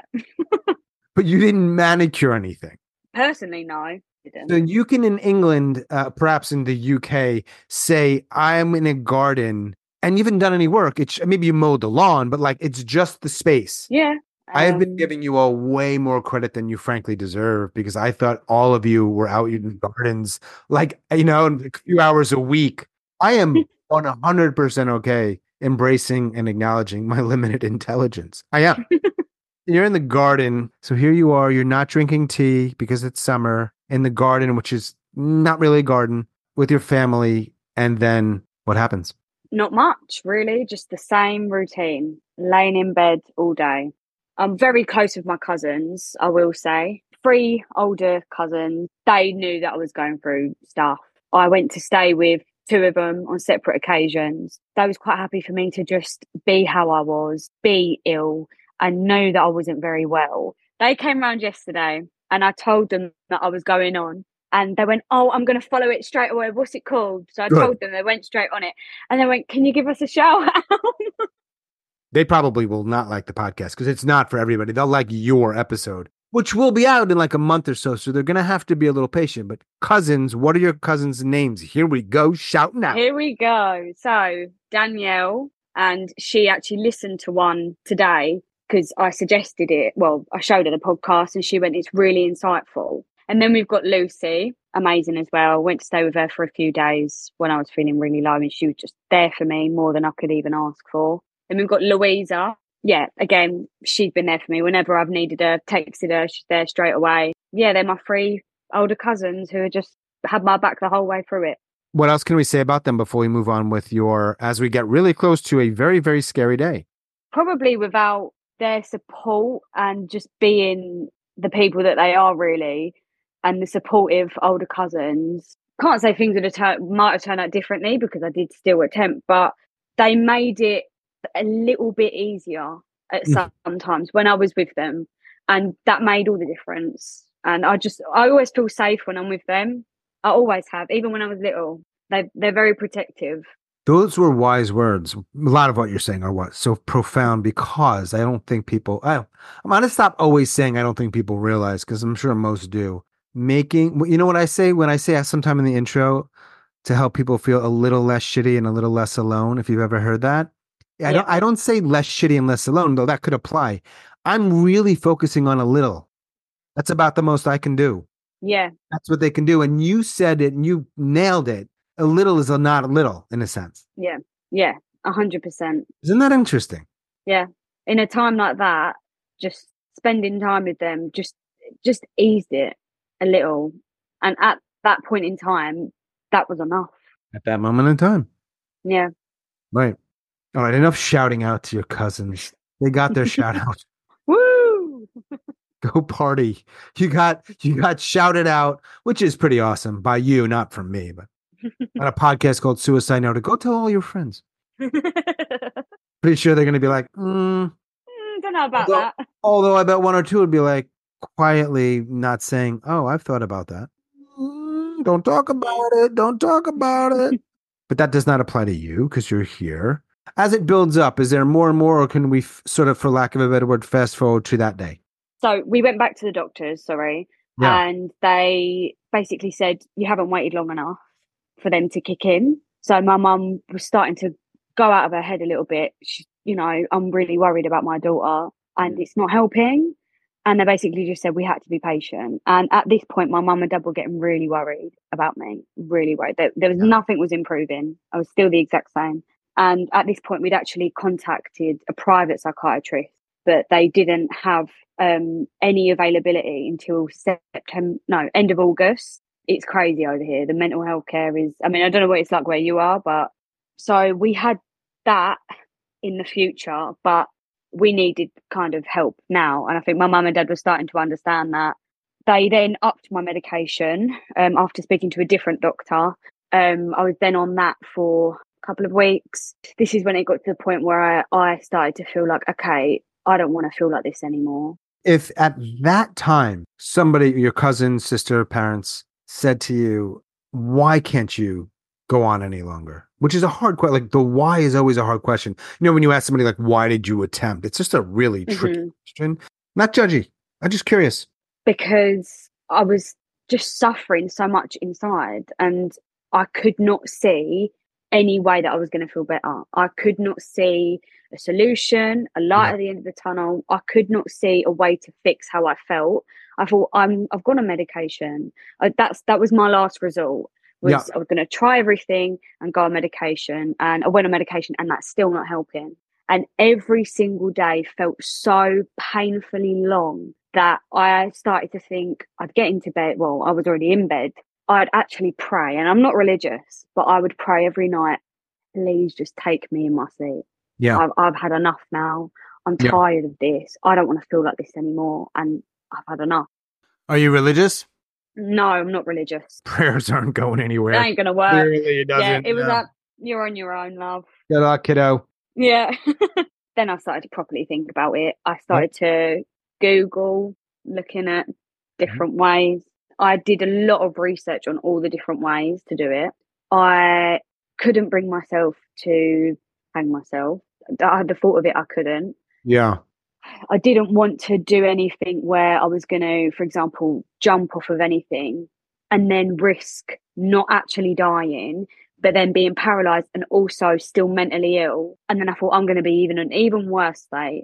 But you didn't manicure anything. Personally, no. So you can in England, uh, perhaps in the U K, say, I'm in a garden and you haven't done any work. It's maybe you mowed the lawn, but like it's just the space. Yeah. Um, I have been giving you all way more credit than you frankly deserve because I thought all of you were out in gardens, like, you know, a few hours a week. I am one hundred percent okay embracing and acknowledging my limited intelligence. I am. You're in the garden. So here you are. You're not drinking tea because it's summer in the garden, which is not really a garden, with your family. And then what happens? Not much, really. Just the same routine, laying in bed all day. I'm very close with my cousins, I will say. Three older cousins. They knew that I was going through stuff. I went to stay with two of them on separate occasions. They was quite happy for me to just be how I was, be ill, and know that I wasn't very well. They came round yesterday and I told them that I was going on. And they went, oh, I'm going to follow it straight away. What's it called? So I Good. told them, they went straight on it. And they went, can you give us a shout out? They probably will not like the podcast because it's not for everybody. They'll like your episode, which will be out in like a month or so. So they're going to have to be a little patient. But cousins, what are your cousins' names? Here we go. Shouting out. Here we go. So Danielle, and she actually listened to one today because I suggested it. Well, I showed her the podcast and she went, it's really insightful. And then we've got Lucy, amazing as well. Went to stay with her for a few days when I was feeling really low, and she was just there for me more than I could even ask for. And we've got Louisa. Yeah, again, she's been there for me whenever I've needed her, texted her, she's there straight away. Yeah, they're my three older cousins who have just had my back the whole way through it. What else can we say about them before we move on with your, as we get really close to a very, very scary day? Probably without their support and just being the people that they are, really, and the supportive older cousins. Can't say things would have tur- might have turned out differently because I did still attempt, but they made it a little bit easier at some times when I was with them, and that made all the difference. And I just, I always feel safe when I'm with them. I always have, even when I was little. They they're very protective. Those were wise words. A lot of what you're saying are what so profound, because I don't think people, I, I'm going to stop always saying I don't think people realize, because I'm sure most do. Making, you know what I say when I say sometime in the intro to help people feel a little less shitty and a little less alone, if you've ever heard that. I, yeah. don't, I don't say less shitty and less alone, though that could apply. I'm really focusing on a little. That's about the most I can do. Yeah. That's what they can do. And you said it and you nailed it. A little is a not a little, in a sense. Yeah. Yeah. A hundred percent. Isn't that interesting? Yeah. In a time like that, just spending time with them, just, just eased it a little. And at that point in time, that was enough. At that moment in time. Yeah. Right. All right. Enough shouting out to your cousins. They got their shout out. Woo! Go party. You got, you got shouted out, which is pretty awesome by you, not from me, but on a podcast called Suicide Noted. Go tell all your friends. Pretty sure they're going to be like, mm, mm, don't know about although, that. Although I bet one or two would be like quietly not saying, oh, I've thought about that. Mm, don't talk about it. Don't talk about it. But that does not apply to you because you're here. As it builds up, is there more and more, or can we f- sort of, for lack of a better word, fast forward to that day? So we went back to the doctors, sorry, yeah. And they basically said, you haven't waited long enough for them to kick in. So my mum was starting to go out of her head a little bit. She, you know, I'm really worried about my daughter and it's not helping. And they basically just said we had to be patient. And at this point, my mum and dad were getting really worried about me, really worried. There, there was yeah. nothing was improving. I was still the exact same. And at this point, we'd actually contacted a private psychiatrist, but they didn't have um, any availability until September, no, end of August. It's crazy over here. The mental health care is, I mean, I don't know what it's like where you are, but so we had that in the future, but we needed kind of help now. And I think my mum and dad were starting to understand that. They then upped my medication um, after speaking to a different doctor. Um, I was then on that for a couple of weeks. This is when it got to the point where I, I started to feel like, okay, I don't want to feel like this anymore. If at that time, somebody, your cousin, sister, parents, said to you, why can't you go on any longer? Which is a hard question. Like the why is always a hard question. You know, when you ask somebody like, why did you attempt? It's just a really tricky mm-hmm. question. Not judgy. I'm just curious. Because I was just suffering so much inside and I could not see any way that I was going to feel better. I could not see a solution, a light no. at the end of the tunnel. I could not see a way to fix how I felt. I thought I'm, I've got a medication. Uh, that's that was my last resort. Was yeah. I was going to try everything and go on medication, and I went on medication, and that's still not helping. And every single day felt so painfully long that I started to think I'd get into bed. Well, I was already in bed. I'd actually pray, and I'm not religious, but I would pray every night. Please just take me in my sleep. Yeah, I've, I've had enough now. I'm yeah. tired of this. I don't want to feel like this anymore, and I've had enough. Are you religious? No, I'm not religious. Prayers aren't going anywhere. It ain't gonna work. Clearly it doesn't. Yeah, it was no. like, you're on your own, love. Good luck, kiddo. Yeah. Then I started to properly think about it. I started yeah. to Google, looking at different mm-hmm. ways. I did a lot of research on all the different ways to do it. I couldn't bring myself to hang myself. I had the thought of it, I couldn't. Yeah. I didn't want to do anything where I was going to, for example, jump off of anything and then risk not actually dying, but then being paralysed and also still mentally ill. And then I thought I'm going to be even an even worse state.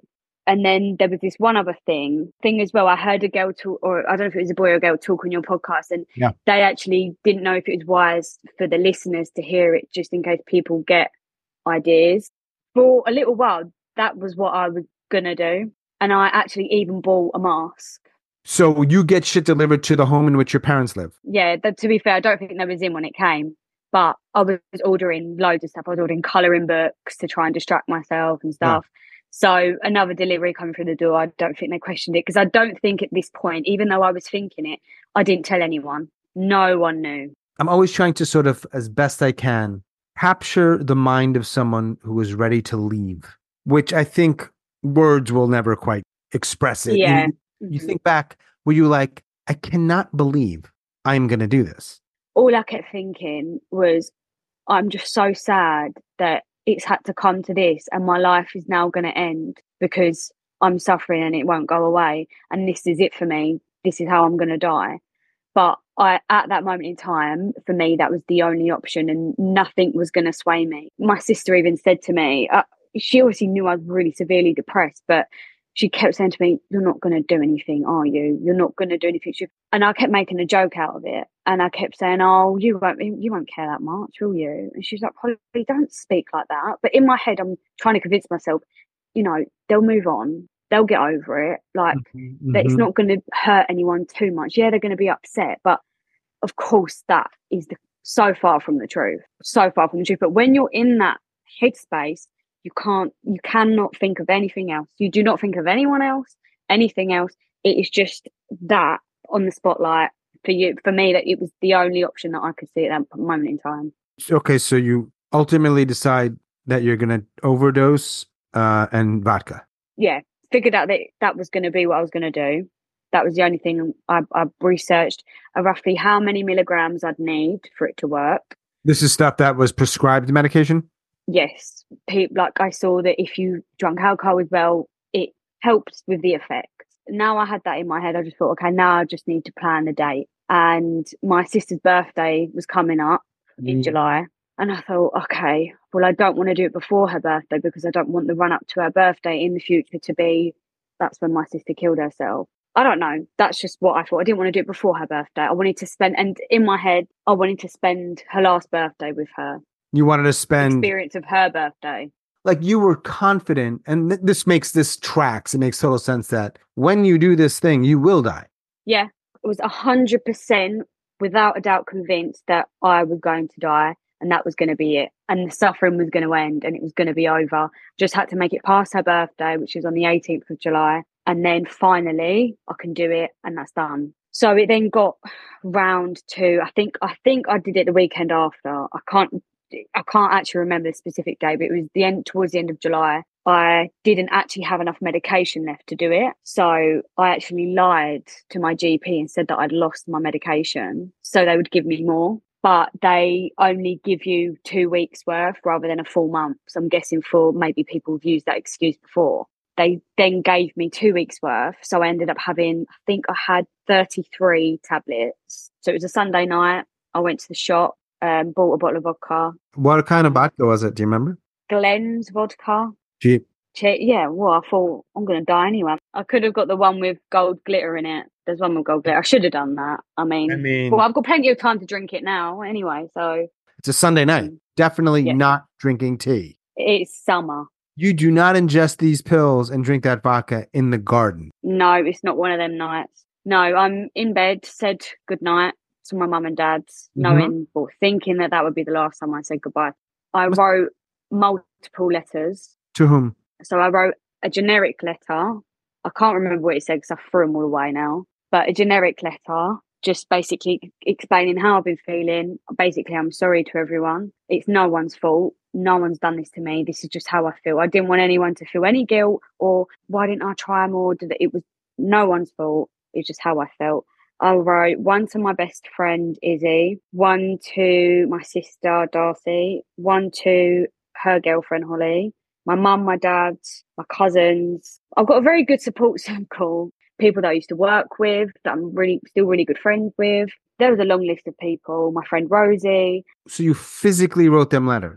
And then there was this one other thing thing as well. I heard a girl talk, or I don't know if it was a boy or a girl talk on your podcast, and yeah. they actually didn't know if it was wise for the listeners to hear it, just in case people get ideas. For a little while, that was what I was gonna do, and I actually even bought a mask. So you get shit delivered to the home in which your parents live? Yeah, that, to be fair, I don't think that was in when it came, but I was ordering loads of stuff. I was ordering colouring books to try and distract myself and stuff. Yeah. So another delivery coming through the door, I don't think they questioned it, because I don't think at this point, even though I was thinking it, I didn't tell anyone. No one knew. I'm always trying to sort of, as best I can, capture the mind of someone who is ready to leave, which I think words will never quite express it. Yeah. You, you mm-hmm. think back, were you like, I cannot believe I'm going to do this? All I kept thinking was, I'm just so sad that it's had to come to this, and my life is now going to end because I'm suffering and it won't go away. And this is it for me. This is how I'm going to die. But I, at that moment in time, for me, that was the only option, and nothing was going to sway me. My sister even said to me, uh, she obviously knew I was really severely depressed, but she kept saying to me, you're not going to do anything, are you? You're not going to do anything. And I kept making a joke out of it. And I kept saying, oh, you won't, you won't care that much, will you? And she's like, Holly, don't speak like that. But in my head, I'm trying to convince myself, you know, they'll move on. They'll get over it. Like, mm-hmm. that it's not going to hurt anyone too much. Yeah, they're going to be upset. But of course, that is the, so far from the truth. So far from the truth. But when you're in that headspace, you can't, you cannot think of anything else. You do not think of anyone else, anything else. It is just that on the spotlight for you, for me, that it was the only option that I could see at that moment in time. Okay, so you ultimately decide that you're going to overdose uh, and vodka. Yeah, figured out that that was going to be what I was going to do. That was the only thing I, I researched, uh, roughly how many milligrams I'd need for it to work. This is stuff that was prescribed medication? Yes. People, like I saw that if you drank alcohol as well, it helps with the effect. Now I had that in my head, I just thought, okay, now I just need to plan the date. And my sister's birthday was coming up mm. in July. And I thought, okay, well, I don't want to do it before her birthday because I don't want the run up to her birthday in the future to be, that's when my sister killed herself. I don't know. That's just what I thought. I didn't want to do it before her birthday. I wanted to spend, and in my head, I wanted to spend her last birthday with her. You wanted to spend experience of her birthday. Like you were confident, and th- this makes this tracks. It makes total sense that when you do this thing, you will die. Yeah, it was a hundred percent, without a doubt, convinced that I was going to die, and that was going to be it, and the suffering was going to end, and it was going to be over. Just had to make it past her birthday, which is on the eighteenth of July, and then finally I can do it, and that's done. So it then got round to, I think, I think I did it the weekend after. I can't. I can't actually remember the specific day, but it was the end towards the end of July. I didn't actually have enough medication left to do it. So I actually lied to my G P and said that I'd lost my medication. So they would give me more, but they only give you two weeks worth rather than a full month. So I'm guessing for maybe people who've used that excuse before. They then gave me two weeks worth. So I ended up having, I think I had thirty-three tablets. So it was a Sunday night. I went to the shop. Um, bought a bottle of vodka. What kind of vodka was it? Do you remember? Glen's vodka. Cheap. Cheap. Yeah, well, I thought I'm going to die anyway. I could have got the one with gold glitter in it. There's one with gold glitter. I should have done that. I mean, I mean, well, I've got plenty of time to drink it now anyway, so. It's a Sunday night. Um, Definitely yeah. Not drinking tea. It's summer. You do not ingest these pills and drink that vodka in the garden. No, it's not one of them nights. No, I'm in bed, said good night to my mum and dad's, mm-hmm. knowing or thinking that that would be the last time I said goodbye. I wrote multiple letters. To whom? So I wrote a generic letter. I can't remember what it said because I threw them all away now. But a generic letter, just basically explaining how I've been feeling. Basically, I'm sorry to everyone. It's no one's fault. No one's done this to me. This is just how I feel. I didn't want anyone to feel any guilt or why didn't I try more? It was no one's fault. It's just how I felt. I wrote one to my best friend, Izzy, one to my sister, Darcy, one to her girlfriend, Holly, my mum, my dad, my cousins. I've got a very good support circle, people that I used to work with, that I'm really still really good friends with. There was a long list of people, my friend Rosie. So you physically wrote them letters?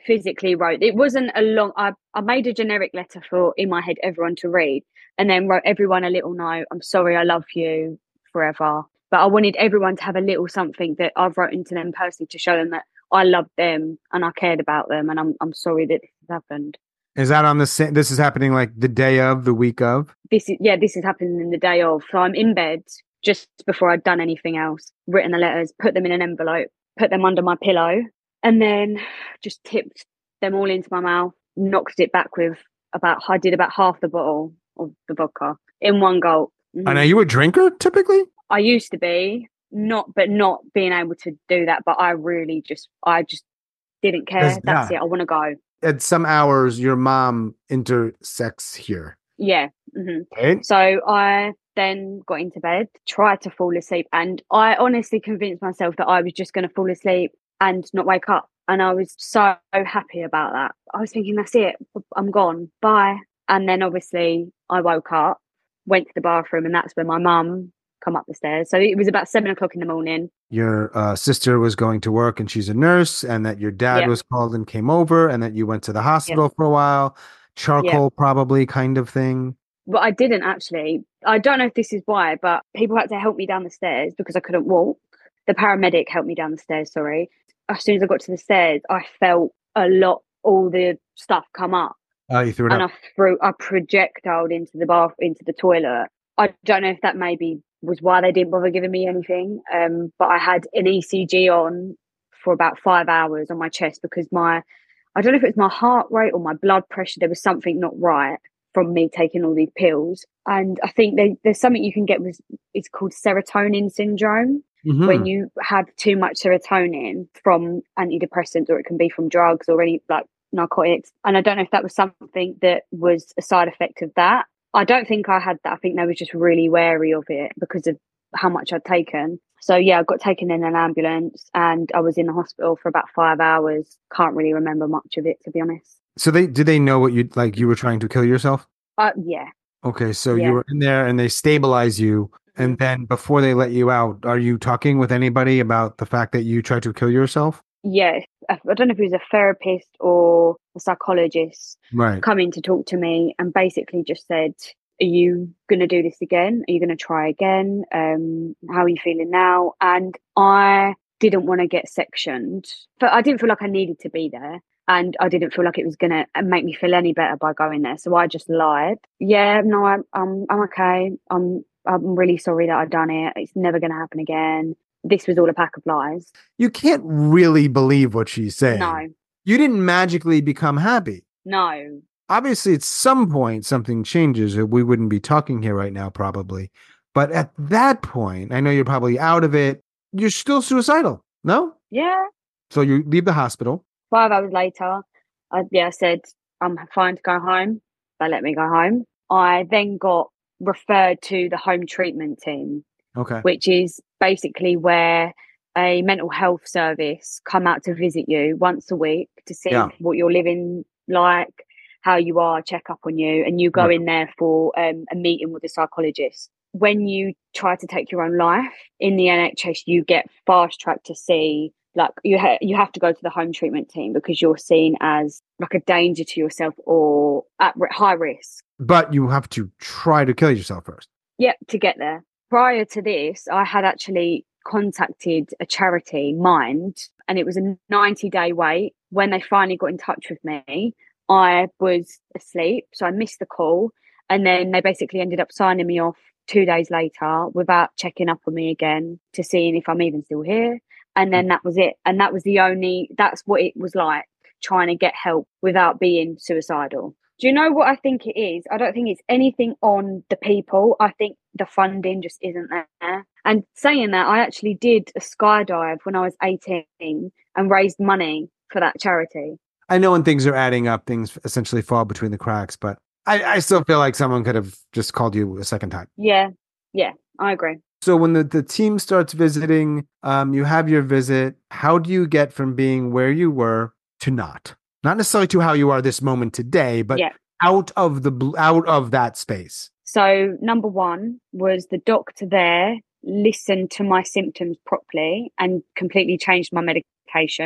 physically wrote. It wasn't a long. I I made a generic letter for in my head everyone to read, and then wrote everyone a little note. I'm sorry, I love you forever. But I wanted everyone to have a little something that I've written to them personally to show them that I loved them and I cared about them, and I'm I'm sorry that this has happened. Is that on the same? This is happening like the day of, the week of? This is yeah, this is happening in the day of. So I'm in bed just before I'd done anything else, written the letters, put them in an envelope, put them under my pillow, and then just tipped them all into my mouth, knocked it back with about I did about half the bottle of the vodka in one gulp. Mm-hmm. And are you a drinker typically? I used to be, not, but not being able to do that. But I really just, I just didn't care. That's, That's yeah. it. I want to go. At some hours, your mom intersects here. Yeah. Mm-hmm. Right. So I then got into bed, tried to fall asleep. And I honestly convinced myself that I was just going to fall asleep and not wake up. And I was so happy about that. I was thinking, that's it. I'm gone. Bye. And then obviously I woke up, went to the bathroom, and that's when my mum come up the stairs. So it was about seven o'clock in the morning. Your uh, sister was going to work and she's a nurse, and that your dad yep. was called and came over, and that you went to the hospital yep. for a while. Charcoal yep. probably kind of thing. But I didn't actually. I don't know if this is why, but people had to help me down the stairs because I couldn't walk. The paramedic helped me down the stairs, sorry. As soon as I got to the stairs, I felt a lot, all the stuff come up. Oh, you threw it and up. I threw, I projectiled into the bath, into the toilet. I don't know if that maybe was why they didn't bother giving me anything. Um, but I had an E C G on for about five hours on my chest because my, I don't know if it was my heart rate or my blood pressure. There was something not right from me taking all these pills. And I think they, there's something you can get with, it's called serotonin syndrome. Mm-hmm. When you have too much serotonin from antidepressants, or it can be from drugs or any like narcotics. And I don't know if that was something that was a side effect of that. I don't think I had that. I think they were just really wary of it because of how much I'd taken. So yeah, I got taken in an ambulance and I was in the hospital for about five hours. Can't really remember much of it, to be honest. So they did they know what you like? You were trying to kill yourself? Uh, yeah. Okay, so yeah. you were in there and they stabilize you. And then before they let you out, are you talking with anybody about the fact that you tried to kill yourself? Yes. I don't know if it was a therapist or a psychologist right. coming to talk to me and basically just said, are you going to do this again? Are you going to try again? Um, how are you feeling now? And I didn't want to get sectioned, but I didn't feel like I needed to be there. And I didn't feel like it was going to make me feel any better by going there. So I just lied. Yeah, no, I'm, I'm, I'm okay. I'm, I'm really sorry that I've done it. It's never going to happen again. This was all a pack of lies. You can't really believe what she's saying. No. You didn't magically become happy. No. Obviously, at some point, something changes. We wouldn't be talking here right now, probably. But at that point, I know you're probably out of it. You're still suicidal, no? Yeah. So you leave the hospital. Five hours later, I, yeah, I said, I'm fine to go home. They let me go home. I then got referred to the home treatment team. Okay. Which is basically where a mental health service come out to visit you once a week to see yeah. what you're living like, how you are, check up on you, and you go right. in there for um, a meeting with a psychologist. When you try to take your own life in the N H S, you get fast tracked to see, like you ha- you have to go to the home treatment team because you're seen as like a danger to yourself or at r- high risk. But you have to try to kill yourself first. Yep, to get there. Prior to this, I had actually contacted a charity, Mind, and it was a ninety-day wait. When they finally got in touch with me, I was asleep, so I missed the call. And then they basically ended up signing me off two days later without checking up on me again to seeing if I'm even still here. And then that was it. And that was the only, that's what it was like, trying to get help without being suicidal. Do you know what I think it is? I don't think it's anything on the people. I think the funding just isn't there. And saying that, I actually did a skydive when I was eighteen and raised money for that charity. I know when things are adding up, things essentially fall between the cracks, but I, I still feel like someone could have just called you a second time. Yeah, yeah, I agree. So when the, the team starts visiting, um, you have your visit. How do you get from being where you were to not? Not necessarily to how you are this moment today, but yeah. out of the out of that space. So number one was the doctor there listened to my symptoms properly and completely changed my medication.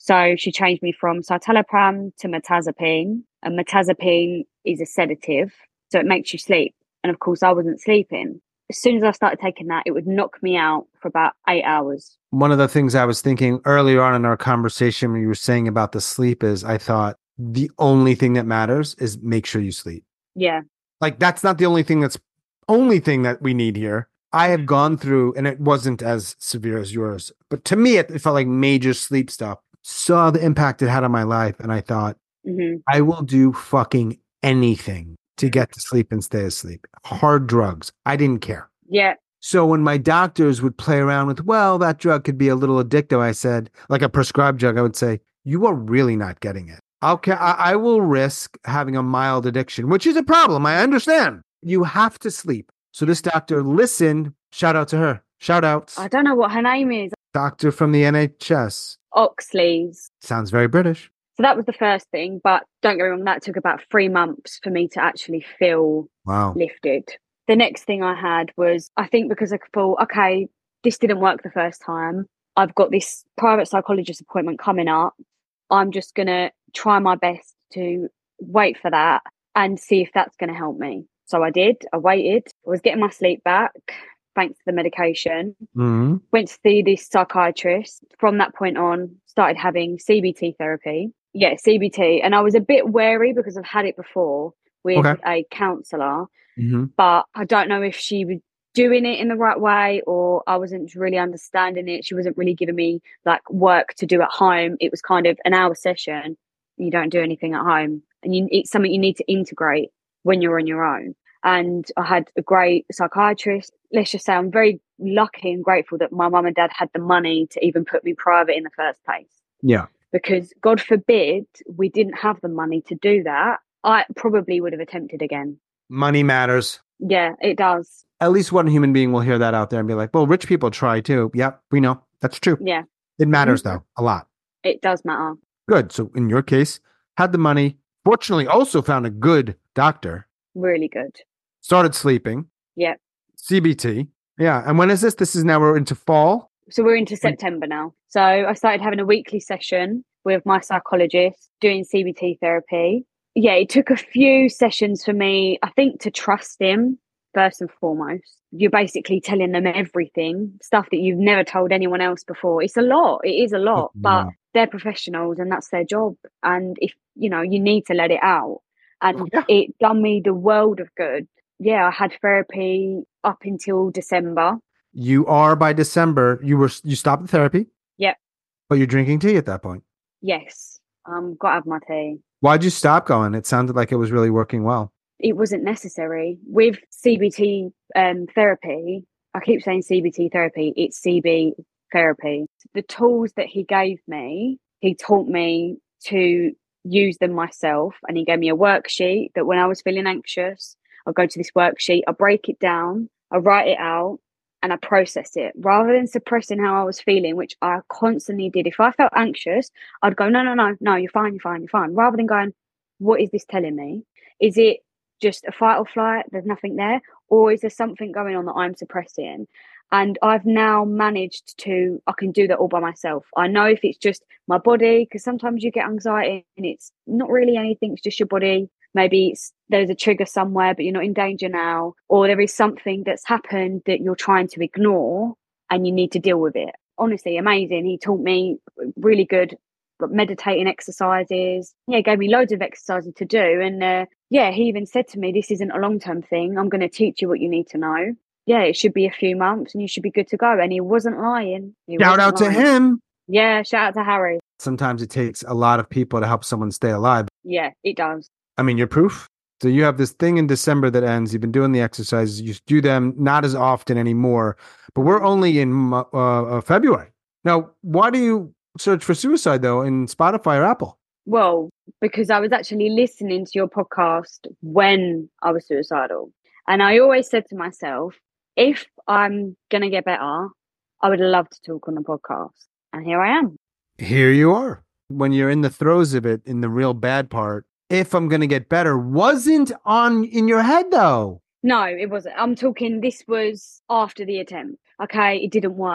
So she changed me from citalopram to mirtazapine, and mirtazapine is a sedative, so it makes you sleep. And of course, I wasn't sleeping. As soon as I started taking that, it would knock me out for about eight hours. One of the things I was thinking earlier on in our conversation when you were saying about the sleep is I thought the only thing that matters is make sure you sleep. Yeah. Like that's not the only thing that's only thing that we need here. I have gone through, and it wasn't as severe as yours, but to me, it, it felt like major sleep stuff. Saw the impact it had on my life, and I thought, mm-hmm. I will do fucking anything to get to sleep and stay asleep. Hard drugs. I didn't care. Yeah. So when my doctors would play around with, well, that drug could be a little addictive, I said, like a prescribed drug, I would say, you are really not getting it. Okay, I, I will risk having a mild addiction, which is a problem. I understand. You have to sleep. So this doctor listened. Shout out to her. Shout outs. I don't know what her name is. Doctor from the N H S. Oxley's. Sounds very British. So that was the first thing. But don't get me wrong, that took about three months for me to actually feel wow. lifted. The next thing I had was, I think because I thought, okay, this didn't work the first time. I've got this private psychologist appointment coming up. I'm just going to try my best to wait for that and see if that's going to help me. So I did. I waited. I was getting my sleep back thanks to the medication. Mm-hmm. Went to see this psychiatrist. From that point on, started having C B T therapy. Yeah, C B T. And I was a bit wary because I've had it before with okay. a counsellor. Mm-hmm. But I don't know if she was doing it in the right way or I wasn't really understanding it. She wasn't really giving me like work to do at home. It was kind of an hour session. You don't do anything at home. And you, it's something you need to integrate when you're on your own. And I had a great psychiatrist. Let's just say I'm very lucky and grateful that my mum and dad had the money to even put me private in the first place. Yeah. Because God forbid we didn't have the money to do that, I probably would have attempted again. Money matters. Yeah, it does. At least one human being will hear that out there and be like, well, rich people try too. Yep, we know. That's true. Yeah. It matters mm-hmm. though, a lot. It does matter. Good. So in your case, had the money, fortunately also found a good doctor. Really good. Started sleeping. Yeah. C B T. Yeah. And when is this? This is now we're into fall. So we're into September now. So I started having a weekly session with my psychologist doing C B T therapy. Yeah, it took a few sessions for me, I think, to trust him first and foremost. You're basically telling them everything, stuff that you've never told anyone else before. It's a lot. It is a lot, yeah. but they're professionals and that's their job. And if, you know, you need to let it out. And yeah. it done me the world of good. Yeah, I had therapy up until December. You are by December. You were you stopped the therapy? Yep. But you're drinking tea at that point? Yes. Um, got to have my tea. Why'd you stop going? It sounded like it was really working well. It wasn't necessary. With C B T um, therapy, I keep saying C B T therapy, it's C B therapy. The tools that he gave me, he taught me to use them myself. And he gave me a worksheet that when I was feeling anxious, I'd go to this worksheet, I break it down, I write it out, and I process it rather than suppressing how I was feeling, which I constantly did. If I felt anxious, I'd go, no, no, no, no, you're fine, you're fine, you're fine. Rather than going, what is this telling me? Is it just a fight or flight? There's nothing there. Or is there something going on that I'm suppressing? And I've now managed to, I can do that all by myself. I know if it's just my body, because sometimes you get anxiety and it's not really anything, it's just your body. Maybe it's, there's a trigger somewhere, but you're not in danger now. Or there is something that's happened that you're trying to ignore and you need to deal with it. Honestly, amazing. He taught me really good meditating exercises. Yeah, gave me loads of exercises to do. And uh, yeah, he even said to me, this isn't a long-term thing. I'm going to teach you what you need to know. Yeah, it should be a few months and you should be good to go. And he wasn't lying. He shout wasn't out lying. to him. Yeah, shout out to Harry. Sometimes it takes a lot of people to help someone stay alive. Yeah, it does. I mean, you're proof. So you have this thing in December that ends. You've been doing the exercises. You do them not as often anymore, but we're only in uh, uh, February. Now, why do you search for suicide, though, in Spotify or Apple? Well, because I was actually listening to your podcast when I was suicidal. And I always said to myself, if I'm going to get better, I would love to talk on the podcast. And here I am. Here you are. When you're in the throes of it, in the real bad part, if I'm going to get better, wasn't on in your head, though. No, it wasn't. I'm talking, this was after the attempt. Okay, it didn't work.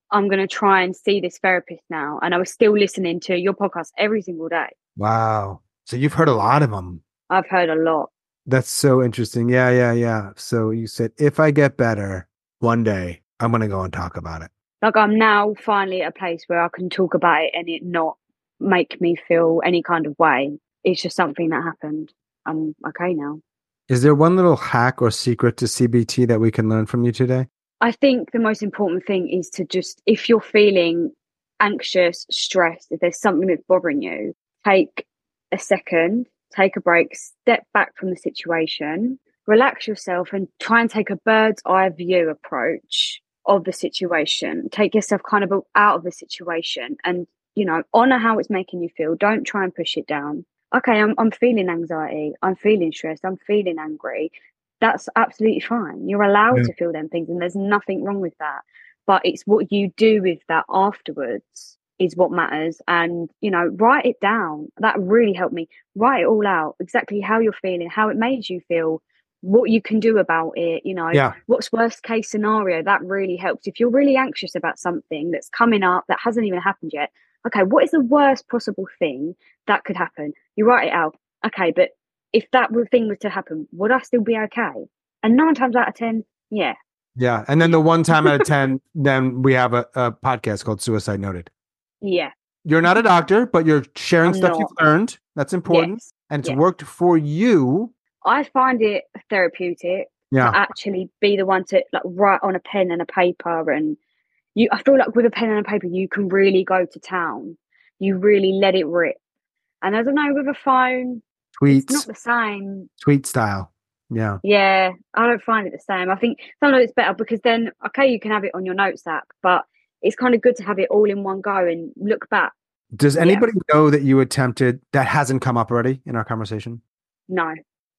I'm going to try and see this therapist now. And I was still listening to your podcast every single day. Wow. So you've heard a lot of them. I've heard a lot. That's so interesting. Yeah, yeah, yeah. So you said, if I get better one day, I'm going to go and talk about it. Like I'm now finally at a place where I can talk about it and it not make me feel any kind of way. It's just something that happened. I'm okay now. Is there one little hack or secret to C B T that we can learn from you today? I think the most important thing is to just, if you're feeling anxious, stressed, if there's something that's bothering you, take a second, take a break, step back from the situation, relax yourself and try and take a bird's eye view approach of the situation. Take yourself kind of out of the situation and, you know, honor how it's making you feel. Don't try and push it down. Okay, I'm I'm feeling anxiety. I'm feeling stressed. I'm feeling angry. That's absolutely fine. You're allowed Yeah. to feel them things and there's nothing wrong with that. But it's what you do with that afterwards is what matters. And, you know, write it down. That really helped me. Write it all out, exactly how you're feeling, how it made you feel, what you can do about it, you know, Yeah. what's worst case scenario. That really helps. If you're really anxious about something that's coming up that hasn't even happened yet, okay, what is the worst possible thing that could happen? You write it out. Okay, but if that thing was to happen, would I still be okay? And nine times out of ten, yeah. Yeah. And then the one time out of ten, then we have a, a podcast called Suicide Noted. Yeah. You're not a doctor, but you're sharing I'm stuff not. you've learned. That's important. Yes. And it's Yes. worked for you. I find it therapeutic Yeah. to actually be the one to like write on a pen and a paper. And you, I feel like with a pen and a paper, you can really go to town. You really let it rip. And I don't know, with a phone, it's not Tweets, the same. tweet style. Yeah. Yeah, I don't find it the same. I think sometimes it's better because then, okay, you can have it on your notes app, but it's kind of good to have it all in one go and look back. Does Yeah. anybody know that you attempted that hasn't come up already in our conversation? No.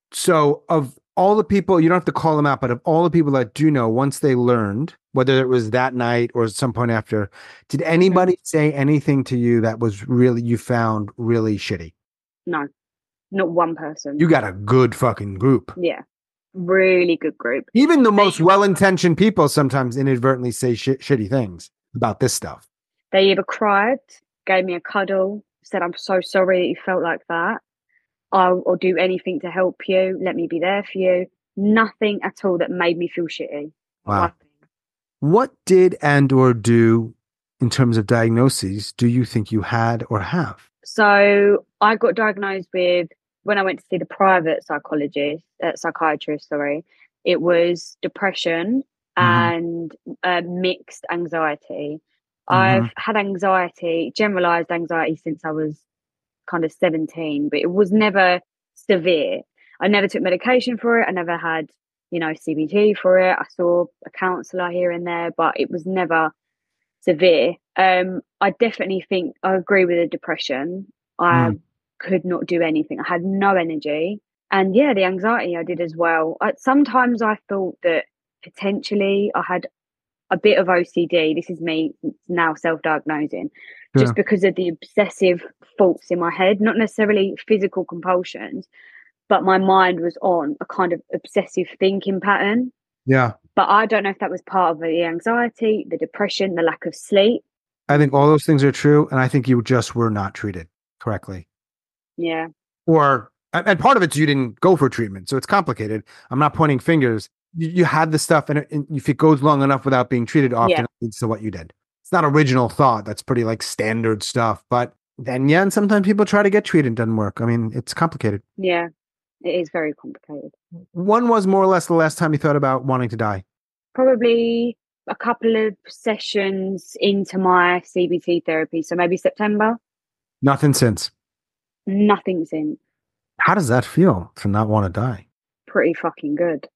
So of all the people, you don't have to call them out, but of all the people that do know, once they learned, whether it was that night or some point after, did anybody Mm-hmm. say anything to you that was really, you found really shitty? No, not one person. You got a good fucking group. Yeah, really good group. Even the most well-intentioned people sometimes inadvertently say sh- shitty things about this stuff. They either cried, gave me a cuddle, said, I'm so sorry that you felt like that. I'll, I'll do anything to help you. Let me be there for you. Nothing at all that made me feel shitty. Wow. Nothing. What did and or do in terms of diagnoses do you think you had or have? So I got diagnosed with, when I went to see the private psychologist, uh, psychiatrist, sorry, it was depression Mhm. and uh, mixed anxiety. Mhm. I've had anxiety, generalized anxiety since I was kind of seventeen, but it was never severe. I never took medication for it. I never had, you know, C B T for it. I saw a counselor here and there, but it was never severe. Um, I definitely think I agree with the depression. I Mm. could not do anything. I had no energy. And yeah, the anxiety I did as well. I, sometimes I thought that potentially I had a bit of O C D. This is me now self-diagnosing, Yeah. just because of the obsessive thoughts in my head, not necessarily physical compulsions, but my mind was on a kind of obsessive thinking pattern. Yeah. But I don't know if that was part of the anxiety, the depression, the lack of sleep. I think all those things are true. And I think you just were not treated correctly. Yeah. Or, and part of it's you didn't go for treatment. So it's complicated. I'm not pointing fingers. You, you had the stuff, and, it, and if it goes long enough without being treated, often Yeah. it leads to what you did. It's not original thought. That's pretty like standard stuff. But then, yeah, and sometimes people try to get treated. It doesn't work. I mean, it's complicated. Yeah. It is very complicated. When was more or less the last time you thought about wanting to die? Probably a couple of sessions into my C B T therapy. So maybe September. Nothing since. Nothing since. How does that feel to not want to die? Pretty fucking good.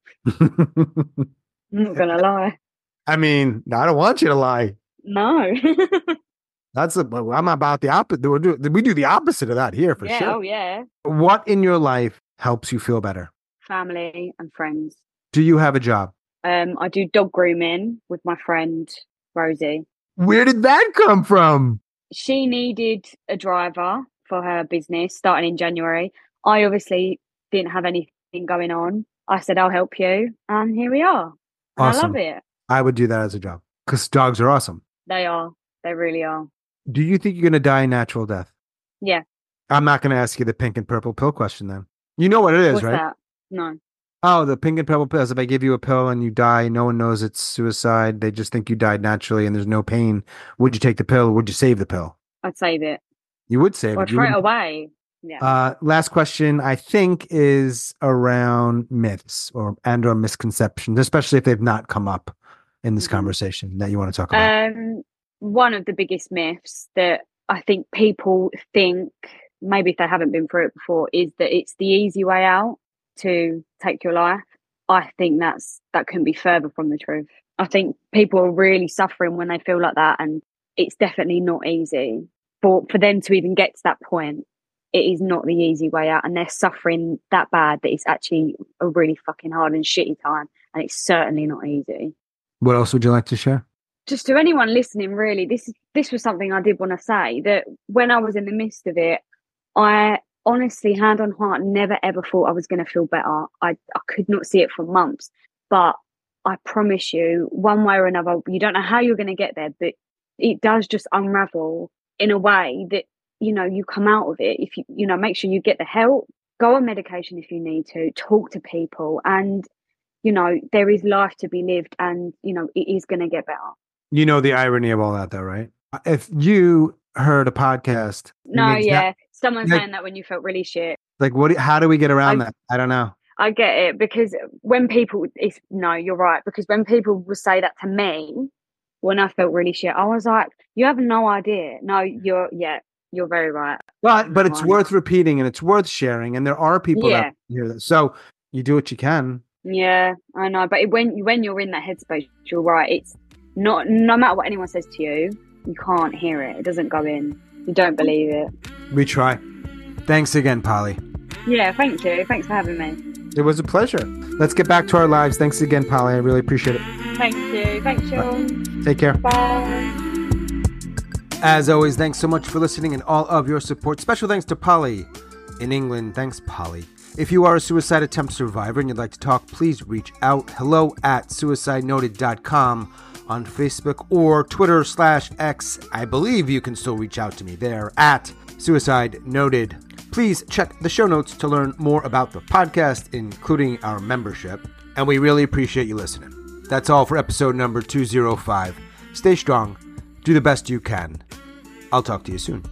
I'm not gonna lie. I mean, I don't want you to lie. No. That's a, I'm about the opposite. We do, we do the opposite of that here for yeah, sure. oh yeah. What in your life helps you feel better? Family and friends. Do you have a job? Um, I do dog grooming with my friend Rosie. Where did that come from? She needed a driver for her business starting in January. I obviously didn't have anything going on. I said, I'll help you. And here we are. And Awesome. I love it. I would do that as a job because dogs are awesome. They are. They really are. Do you think you're going to die a natural death? Yeah. I'm not going to ask you the pink and purple pill question then. You know what it is, What's right? that? No. Oh, the pink and purple pills. If I give you a pill and you die, no one knows it's suicide. They just think you died naturally and there's no pain. Would you take the pill or would you save the pill? I'd save it. You would save or it. You throw it wouldn't- away. Yeah. Uh, last question, I think, is around myths or and or misconceptions, especially if they've not come up in this Mhm. conversation that you want to talk about. Um, one of the biggest myths that I think people think, maybe if they haven't been through it before, is that it's the easy way out to take your life. I think that's that couldn't be further from the truth. I think people are really suffering when they feel like that, and it's definitely not easy. For for them to even get to that point, it is not the easy way out, and they're suffering that bad that it's actually a really fucking hard and shitty time, and it's certainly not easy. What else would you like to share? Just to anyone listening, really, this this was something I did want to say, that when I was in the midst of it, I honestly, hand on heart, never ever thought I was going to feel better. I, I could not see it for months, but I promise you, one way or another, you don't know how you're going to get there, but it does just unravel in a way that, you know, you come out of it. If you, you know, make sure you get the help, go on medication if you need to, talk to people, and, you know, there is life to be lived, and, you know, it is going to get better. You know the irony of all that, though, right? If you heard a podcast, No, means yeah. that- Someone like- saying that when you felt really shit. like what? do- How do we get around I- that? I don't know. I get it, because when people, it's, no, you're right. Because when people would say that to me, when I felt really shit, I was like, you have no idea. No, you're, yeah, you're very right. But but it's Right. worth repeating and it's worth sharing, and there are people Yeah. that hear that. So you do what you can. Yeah, I know. But it, when, when you're in that headspace, you're right. It's not, no matter what anyone says to you, you can't hear it. It doesn't go in. You don't believe it. We try. Thanks again, Polly. Yeah, thank you. Thanks for having me. It was a pleasure. Let's get back to our lives. Thanks again, Polly. I really appreciate it. Thank you. Thanks, Sean. Take care. Bye. As always, thanks so much for listening and all of your support. Special thanks to Polly in England. Thanks, Polly. If you are a suicide attempt survivor and you'd like to talk, please reach out. Hello at suicide noted dot com on Facebook or Twitter slash X. I believe you can still reach out to me there at Suicide Noted. Please check the show notes to learn more about the podcast, including our membership. And we really appreciate you listening. That's all for episode number two oh five. Stay strong. Do the best you can. I'll talk to you soon.